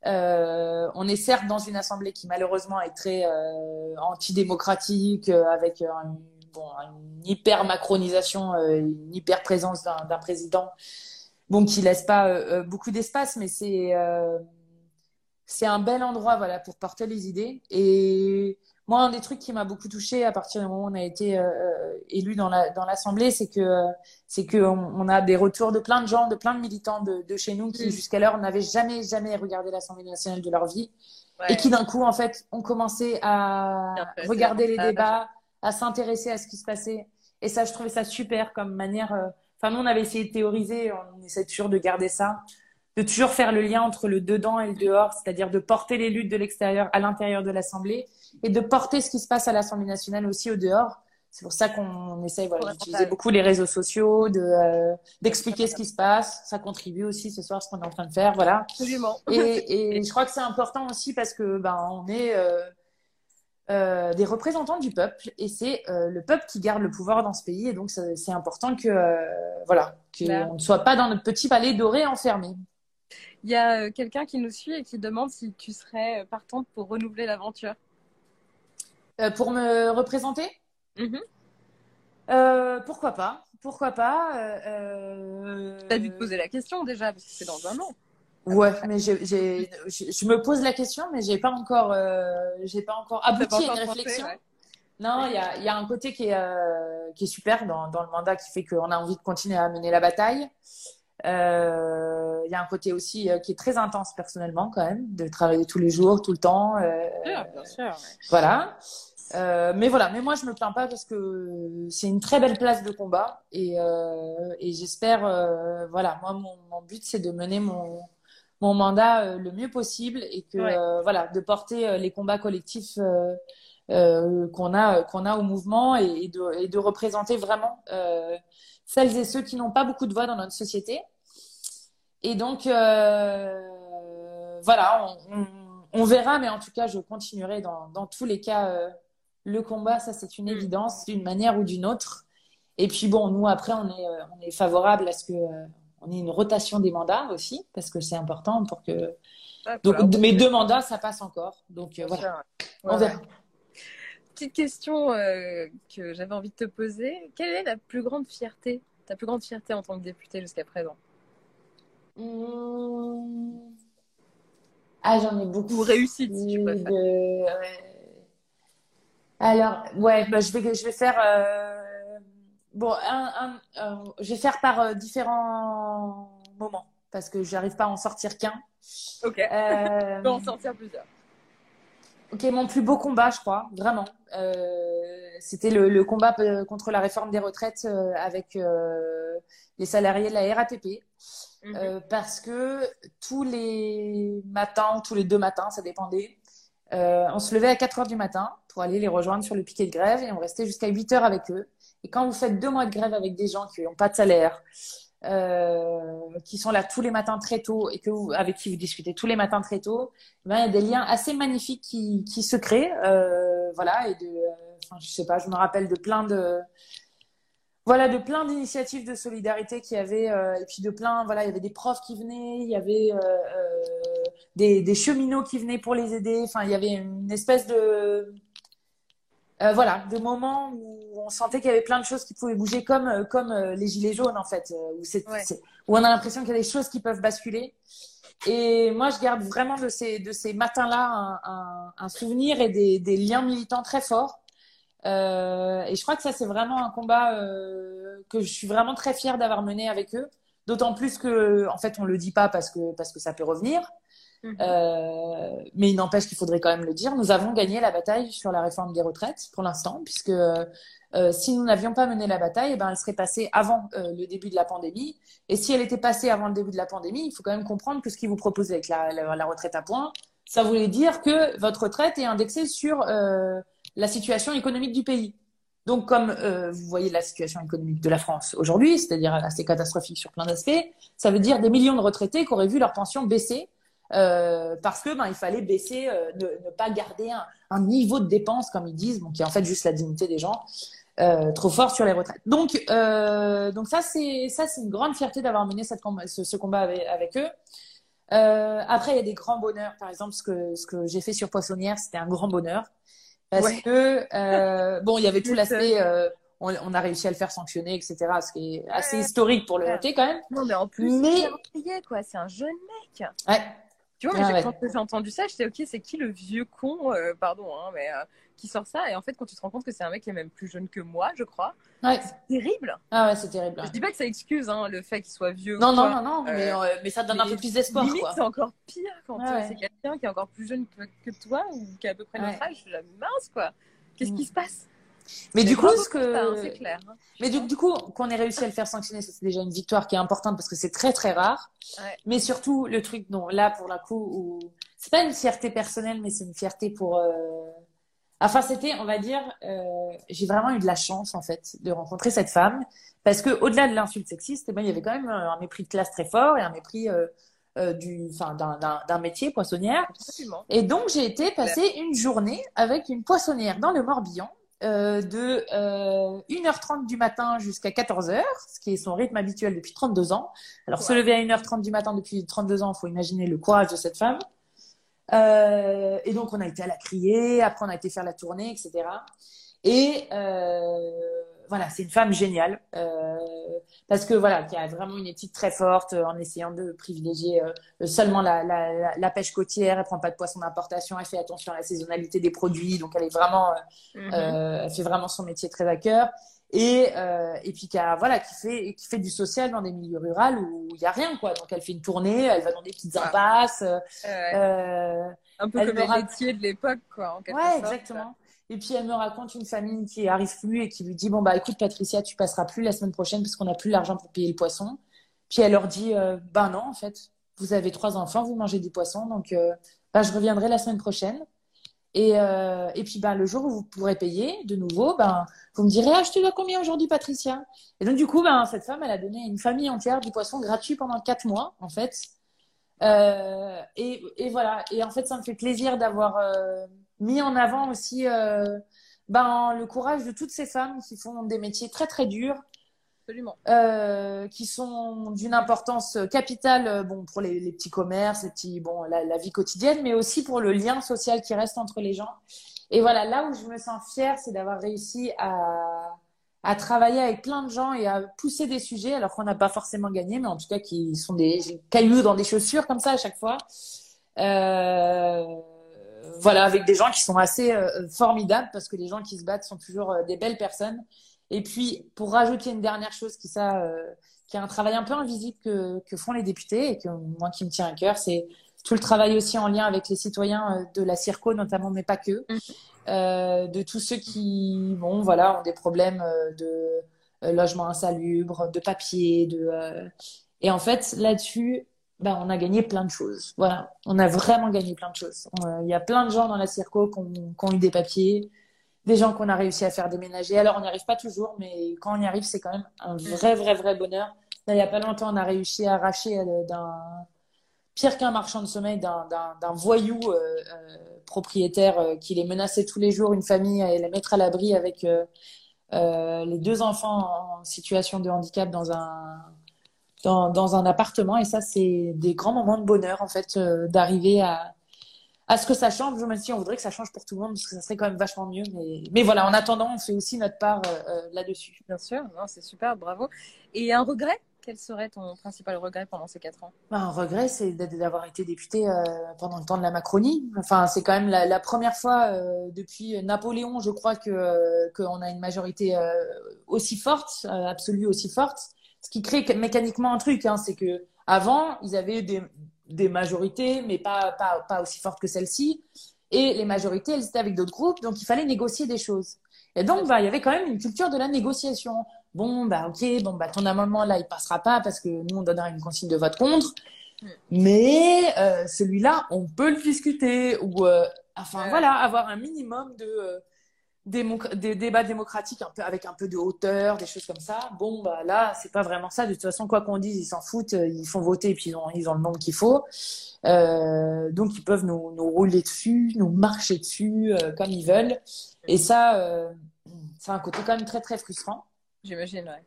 Euh, on est certes dans une assemblée qui malheureusement est très euh, antidémocratique euh, avec euh, une, bon, une hyper macronisation, euh, une hyper présence d'un, d'un président bon, qui laisse pas euh, beaucoup d'espace, mais c'est, euh, c'est un bel endroit voilà, pour porter les idées. Et moi, un des trucs qui m'a beaucoup touchée à partir du moment où on a été euh, élu dans, la, dans l'Assemblée, c'est que c'est que on, on a des retours de plein de gens, de plein de militants de, de chez nous qui, mmh. jusqu'alors, n'avaient jamais, jamais regardé l'Assemblée nationale de leur vie. Ouais. Et qui, d'un coup, en fait, ont commencé à regarder les débats, à s'intéresser à ce qui se passait. Et ça, je trouvais ça super comme manière... Euh... Enfin, nous, on avait essayé de théoriser, on essaie toujours de garder ça, de toujours faire le lien entre le dedans et le dehors, c'est-à-dire de porter les luttes de l'extérieur à l'intérieur de l'Assemblée et de porter ce qui se passe à l'Assemblée nationale aussi au dehors. C'est pour ça qu'on essaye voilà, d'utiliser beaucoup les réseaux sociaux, de, euh, d'expliquer ce qui se passe. Ça contribue aussi ce soir à ce qu'on est en train de faire. Voilà.
Absolument.
Et, et je crois que c'est important aussi parce que ben, on est euh, euh, des représentants du peuple et c'est euh, le peuple qui garde le pouvoir dans ce pays. Et donc, c'est, c'est important que, euh, voilà, qu'on ne soit pas dans notre petit palais doré enfermé.
Il y a quelqu'un qui nous suit et qui demande si tu serais partante pour renouveler l'aventure.
Euh, pour me représenter ?
Mm-hmm.
Euh, pourquoi pas? Pourquoi pas? euh,
T'as dû te poser la question déjà parce que c'est dans un an.
Ouais, mais j'ai, j'ai, je, je me pose la question, mais j'ai pas encore, euh, j'ai pas encore abouti à une réflexion. Pensé, ouais. Non, il y a, il y a un côté qui est, euh, qui est super dans, dans le mandat qui fait qu'on a envie de continuer à mener la bataille. Euh, il y a un côté aussi euh, qui est très intense personnellement quand même, de travailler tous les jours, tout le temps. Euh,
bien sûr, bien sûr. Ouais.
Voilà. Euh, mais voilà, mais moi je me plains pas parce que c'est une très belle place de combat et, euh, et j'espère, euh, voilà, moi mon, mon but c'est de mener mon, mon mandat euh, le mieux possible et que
Ouais.
euh, voilà, de porter euh, les combats collectifs euh, euh, qu'on a qu'on a au mouvement et, et de, et de représenter vraiment euh, celles et ceux qui n'ont pas beaucoup de voix dans notre société. Et donc euh, voilà, on, on, on verra, mais en tout cas je continuerai dans, dans tous les cas. Euh, Le combat, ça, c'est une
Mm.
évidence, d'une manière ou d'une autre. Et puis bon, nous, après, on est, euh, on est favorable à ce que euh, on ait une rotation des mandats aussi, parce que c'est important pour que.
Ouais,
Donc,
voilà.
mes deux mandats, ça passe encore. Donc, euh,
Bien
voilà,
sûr, ouais.
on
Ouais,
verra.
ouais. Petite question euh, que j'avais envie de te poser. Quelle est la plus grande fierté, ta plus grande fierté en tant que députée jusqu'à présent?
Mmh. Ah, j'en ai beaucoup.
Ou réussite, si tu
de-
préfères.
ouais. Alors, ouais, bah, je vais, je vais faire. euh, Bon, un, un, un- je vais faire par euh, différents moments parce que j'arrive pas à en sortir qu'un.
Ok.
Euh,
On peut en sortir plusieurs.
Ok, mon plus beau combat, je crois, vraiment. Euh, c'était le, le combat euh, contre la réforme des retraites euh, avec euh, les salariés de la R A T P.
Mhm.
Euh, parce que tous les matins, ou tous les deux matins, ça dépendait, euh, on se levait à quatre heures du matin pour aller les rejoindre sur le piquet de grève et on restait jusqu'à huit heures avec eux. Et quand vous faites deux mois de grève avec des gens qui n'ont pas de salaire, euh, qui sont là tous les matins très tôt et que vous, avec qui vous discutez tous les matins très tôt, ben, il y a des liens assez magnifiques qui, qui se créent. Euh, voilà, et de, euh, enfin, je sais pas, je me rappelle de plein de, voilà, de plein d'initiatives de solidarité qu'il y avait, euh, et puis de plein, voilà, il y avait des profs qui venaient, il y avait euh, euh, des, des cheminots qui venaient pour les aider. Enfin, il y avait une espèce de, euh, voilà, de moments où on sentait qu'il y avait plein de choses qui pouvaient bouger, comme euh, comme euh, les gilets jaunes en fait, euh, où c'est,
Ouais.
c'est- où on a l'impression qu'il y a des choses qui peuvent basculer. Et moi, je garde vraiment de ces de ces matins-là un, un, un souvenir et des, des liens militants très forts. Euh, et je crois que ça, c'est vraiment un combat euh, que je suis vraiment très fière d'avoir mené avec eux. D'autant plus que, en fait, on le dit pas parce que parce que ça peut revenir.
Mhm.
Euh, mais il n'empêche qu'il faudrait quand même le dire. Nous avons gagné la bataille sur la réforme des retraites pour l'instant, puisque euh, si nous n'avions pas mené la bataille, eh ben, elle serait passée avant euh, le début de la pandémie. Et si elle était passée avant le début de la pandémie, il faut quand même comprendre que ce qu'ils vous proposent avec la, la, la retraite à points, ça voulait dire que votre retraite est indexée sur euh, la situation économique du pays. Donc, comme euh, vous voyez la situation économique de la France aujourd'hui, c'est-à-dire assez catastrophique sur plein d'aspects, ça veut dire des millions de retraités qui auraient vu leur pension baisser euh, parce que ben il fallait baisser, euh, ne, ne pas garder un, un niveau de dépense comme ils disent, donc qui est en fait juste la dignité des gens, euh, trop fort sur les retraites. Donc, euh, donc ça c'est ça c'est une grande fierté d'avoir mené cette combat, ce, ce combat avec, avec eux. Euh, après, il y a des grands bonheurs. Par exemple, ce que ce que j'ai fait sur Poissonnière, c'était un grand bonheur. Parce
Ouais.
que, euh, bon, il y avait tout
C'est
l'aspect, euh, on, on a réussi à le faire sanctionner, et cetera, ce qui est assez historique pour le
Ouais.
noter quand même.
Non, mais en plus,
Mais-
il a oublié, quoi. C'est un jeune mec.
Ouais,
Tu vois,
Ah
moi, j'ai-
ouais.
quand j'ai entendu ça, j'étais ok, c'est qui le vieux con, euh, pardon, hein, mais euh, qui sort ça? Et en fait, quand tu te rends compte que c'est un mec qui est même plus jeune que moi, je crois,
ouais.
c'est terrible.
Ah ouais, c'est terrible.
Je dis pas que ça excuse hein, le fait qu'il soit vieux.
Non,
ou
non,
quoi.
non, non, mais,
Euh,
euh, mais ça donne un
mais
peu plus d'espoir,
Limite,
quoi.
c'est encore pire quand
Ouais,
euh,
ouais.
c'est quelqu'un qui est encore plus jeune que, que toi ou qui a à peu près notre
Ouais.
âge. Je suis là, mince, quoi. Qu'est-ce
Mm.
qui se passe?
Mais du coup,
bravo
ce
pour ça, hein, c'est
que,
clair. hein.
mais du, du coup, qu'on ait réussi à le faire sanctionner, ça, c'est déjà une victoire qui est importante parce que c'est très, très rare.
Ouais.
Mais surtout, le truc, non, là, pour le coup, où... c'est pas une fierté personnelle, mais c'est une fierté pour, euh... enfin, c'était, on va dire, euh... j'ai vraiment eu de la chance, en fait, de rencontrer cette femme parce que, au-delà de l'insulte sexiste, eh ben, il y avait quand même un mépris de classe très fort et un mépris, euh, euh, du, enfin, d'un, d'un, d'un métier poissonnière.
Absolument.
Et donc, j'ai été passer une journée avec une poissonnière dans le Morbihan, euh, de euh, une heure trente du matin jusqu'à quatorze heures, ce qui est son rythme habituel depuis trente-deux ans. Alors, se
Ouais.
lever à une heure trente du matin depuis trente-deux ans, il faut imaginer le courage de cette femme. Euh, et donc, on a été à la crier, après, on a été faire la tournée, et cetera. Et euh, voilà, c'est une femme géniale, euh, parce que voilà, qui a vraiment une éthique très forte euh, en essayant de privilégier euh, seulement la, la, la, la pêche côtière. Elle prend pas de poisson d'importation, elle fait attention à la saisonnalité des produits, donc elle est vraiment, euh,
Mhm.
euh, elle fait vraiment son métier très à cœur. Et euh, et puis qui a, voilà, qui fait qui fait du social dans des milieux ruraux où il y a rien quoi. Donc elle fait une tournée, elle va dans des petites
Ouais.
impasses. Euh,
Ouais.
euh,
Un peu
elle
comme
me
les
rapp-
laitiers de l'époque, quoi, en quelque
Ouais,
sorte.
exactement. Et puis, elle me raconte une famille qui arrive plus et qui lui dit, bon, bah, écoute, Patricia, tu passeras plus la semaine prochaine parce qu'on n'a plus l'argent pour payer le poisson. Puis, elle leur dit, euh, ben non, en fait, vous avez trois enfants, vous mangez du poisson, donc euh, bah, je reviendrai la semaine prochaine. Et, euh, et puis, bah, le jour où vous pourrez payer de nouveau, ben, vous me direz, ah, je te dois combien aujourd'hui, Patricia? Et donc, du coup, ben, cette femme, elle a donné à une famille entière du poisson gratuit pendant quatre mois, en fait. Euh, et, et voilà. Et en fait, ça me fait plaisir d'avoir euh, mis en avant aussi euh, ben, le courage de toutes ces femmes qui font des métiers très, très durs.
Absolument.
Euh, qui sont d'une importance capitale, bon, pour les, les petits commerces, les petits, bon, la, la vie quotidienne, mais aussi pour le lien social qui reste entre les gens. Et voilà, là où je me sens fière, c'est d'avoir réussi à, à travailler avec plein de gens et à pousser des sujets, alors qu'on n'a pas forcément gagné, mais en tout cas qui sont des cailloux dans des chaussures comme ça à chaque fois. Euh, voilà, avec des gens qui sont assez euh, formidables, parce que les gens qui se battent sont toujours euh, des belles personnes. Et puis, pour rajouter une dernière chose qui, ça, euh, qui est un travail un peu invisible que, que font les députés et que moi qui me tient à cœur, c'est tout le travail aussi en lien avec les citoyens de la CIRCO notamment, mais pas que, euh, de tous ceux qui, bon, voilà, ont des problèmes de euh, logement insalubre, de papier, de euh... et en fait là-dessus, ben, on a gagné plein de choses. Voilà, on a vraiment gagné plein de choses. Il y a plein de gens dans la CIRCO qui ont, qui ont eu des papiers. Des gens qu'on a réussi à faire déménager. Alors, on n'y arrive pas toujours, mais quand on y arrive, c'est quand même un vrai, vrai, vrai bonheur. Là, il n'y a pas longtemps, on a réussi à arracher euh, d'un pire qu'un marchand de sommeil, d'un, d'un, d'un voyou euh, euh, propriétaire euh, qui les menaçait tous les jours, une famille, et les mettre à l'abri avec euh, euh, les deux enfants en situation de handicap dans un, dans, dans un appartement. Et ça, c'est des grands moments de bonheur, en fait, euh, d'arriver à à ce que ça change. Je me dis, on voudrait que ça change pour tout le monde, parce que ça serait quand même vachement mieux. Mais, mais voilà, en attendant, on fait aussi notre part euh, là-dessus.
Bien sûr, non, c'est super, bravo. Et un regret? Quel serait ton principal regret pendant ces quatre ans?
Ben, un regret, c'est d'avoir été députée euh, pendant le temps de la Macronie. Enfin, c'est quand même la, la première fois euh, depuis Napoléon, je crois, que euh, qu'on a une majorité euh, aussi forte, euh, absolue aussi forte. Ce qui crée mécaniquement un truc, hein, c'est que avant, ils avaient des des majorités, mais pas, pas, pas aussi fortes que celle-ci. Et les majorités, elles étaient avec d'autres groupes, donc il fallait négocier des choses. Et donc, bah, il y avait quand même une culture de la négociation. Bon, bah, ok, bon, bah, ton amendement, là, il passera pas parce que nous, on donnera une consigne de vote contre. Mais euh, celui-là, on peut le discuter. Ou, euh, enfin, ouais. Voilà, avoir un minimum de... Euh, Démoc- des débats démocratiques un peu, avec un peu de hauteur, des choses comme ça. Bon, bah là, c'est pas vraiment ça. De toute façon, quoi qu'on dise, ils s'en foutent, ils font voter et puis ils ont, ils ont le nombre qu'il faut. Euh, donc, ils peuvent nous, nous rouler dessus, nous marcher dessus euh, comme ils veulent. Et ça, euh, c'est un côté quand même très, très frustrant.
J'imagine, ouais.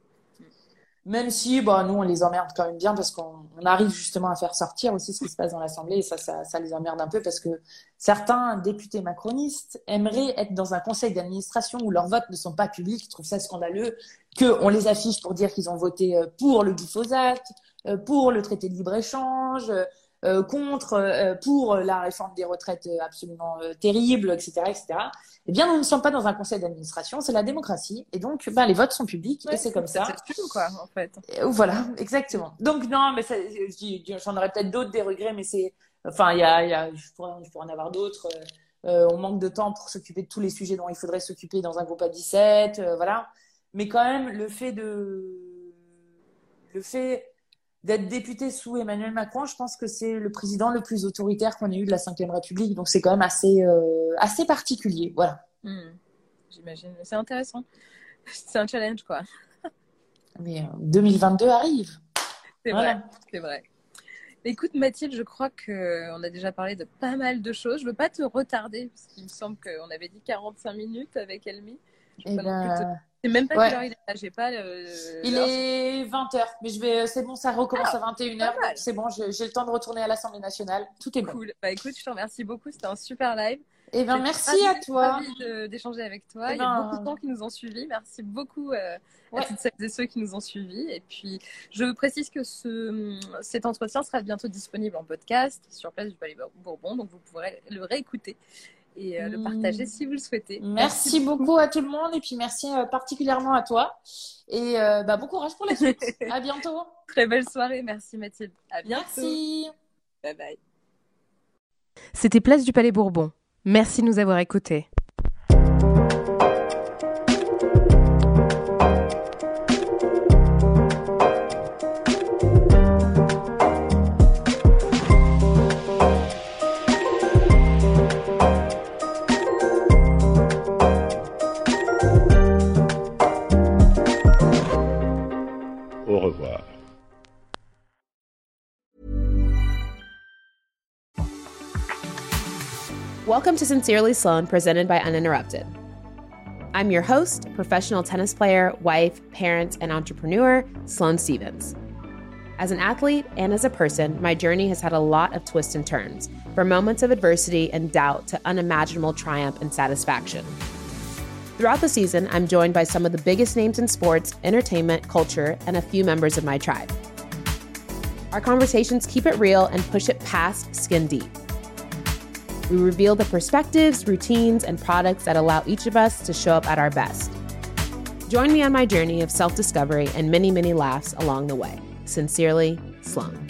Même si, bah, nous, on les emmerde quand même bien parce qu'on on arrive justement à faire sortir aussi ce qui se passe dans l'Assemblée. Et ça, ça, ça les emmerde un peu parce que certains députés macronistes aimeraient être dans un conseil d'administration où leurs votes ne sont pas publics. Ils trouvent ça scandaleux qu'on les affiche pour dire qu'ils ont voté pour le glyphosate, pour le traité de libre-échange, euh, contre, euh, pour la réforme des retraites absolument euh, terrible, et cetera, et cetera. Eh bien, nous ne sommes pas dans un conseil d'administration, c'est la démocratie. Et donc, ben, les votes sont publics ouais, et c'est comme ça.
C'est tout, quoi, en fait.
Et voilà, exactement. Donc, non, mais ça, j'en aurais peut-être d'autres des regrets, mais c'est, enfin, il y a, il y a, je pourrais, je pourrais en avoir d'autres. Euh, on manque de temps pour s'occuper de tous les sujets dont il faudrait s'occuper dans un groupe à dix-sept, euh, voilà. Mais quand même, le fait de, le fait d'être député sous Emmanuel Macron, je pense que c'est le président le plus autoritaire qu'on ait eu de la cinquième République. Donc, c'est quand même assez, euh, assez particulier. Voilà.
Mmh. J'imagine. C'est intéressant. C'est un challenge, quoi.
Mais euh, deux mille vingt-deux arrive.
C'est voilà. vrai. C'est vrai. Écoute, Mathilde, je crois qu'on a déjà parlé de pas mal de choses. Je ne veux pas te retarder, parce qu'il me semble qu'on avait dit quarante-cinq minutes avec Elmi. Je
ben... te...
C'est même pas
ouais.
quelle heure il est. J'ai pas le...
Il est vingt heures, mais je vais, c'est bon, ça recommence ah, à vingt et une heures. Donc c'est bon, je, j'ai le temps de retourner à l'Assemblée nationale. Tout est bon.
Cool. Bah écoute, je te remercie beaucoup. C'était un super live.
Et ben merci à toi.
J'ai envie de, d'échanger avec toi.
Et
il y a
ben...
beaucoup de gens qui nous ont suivis. Merci beaucoup euh,
ouais.
à toutes celles et ceux qui nous ont suivis. Et puis, je précise que ce, cet entretien sera bientôt disponible en podcast sur Place du Palais Bourbon, donc vous pourrez le réécouter et euh, mmh. le partager si vous le souhaitez.
Merci, merci beaucoup. beaucoup à tout le monde et puis merci euh, particulièrement à toi. Et euh, bah, bon courage pour la suite. À bientôt.
Très belle soirée. Merci Mathilde. À bientôt.
Merci.
Bye bye.
C'était Place du Palais Bourbon. Merci de nous avoir écoutés.
Welcome to Sincerely Sloane, presented by Uninterrupted. I'm your host, professional tennis player, wife, parent, and entrepreneur, Sloane Stevens. As an athlete and as a person, my journey has had a lot of twists and turns, from moments of adversity and doubt to unimaginable triumph and satisfaction. Throughout the season, I'm joined by some of the biggest names in sports, entertainment, culture, and a few members of my tribe. Our conversations keep it real and push it past skin deep. We reveal the perspectives, routines, and products that allow each of us to show up at our best. Join me on my journey of self-discovery and many, many laughs along the way. Sincerely, Sloane.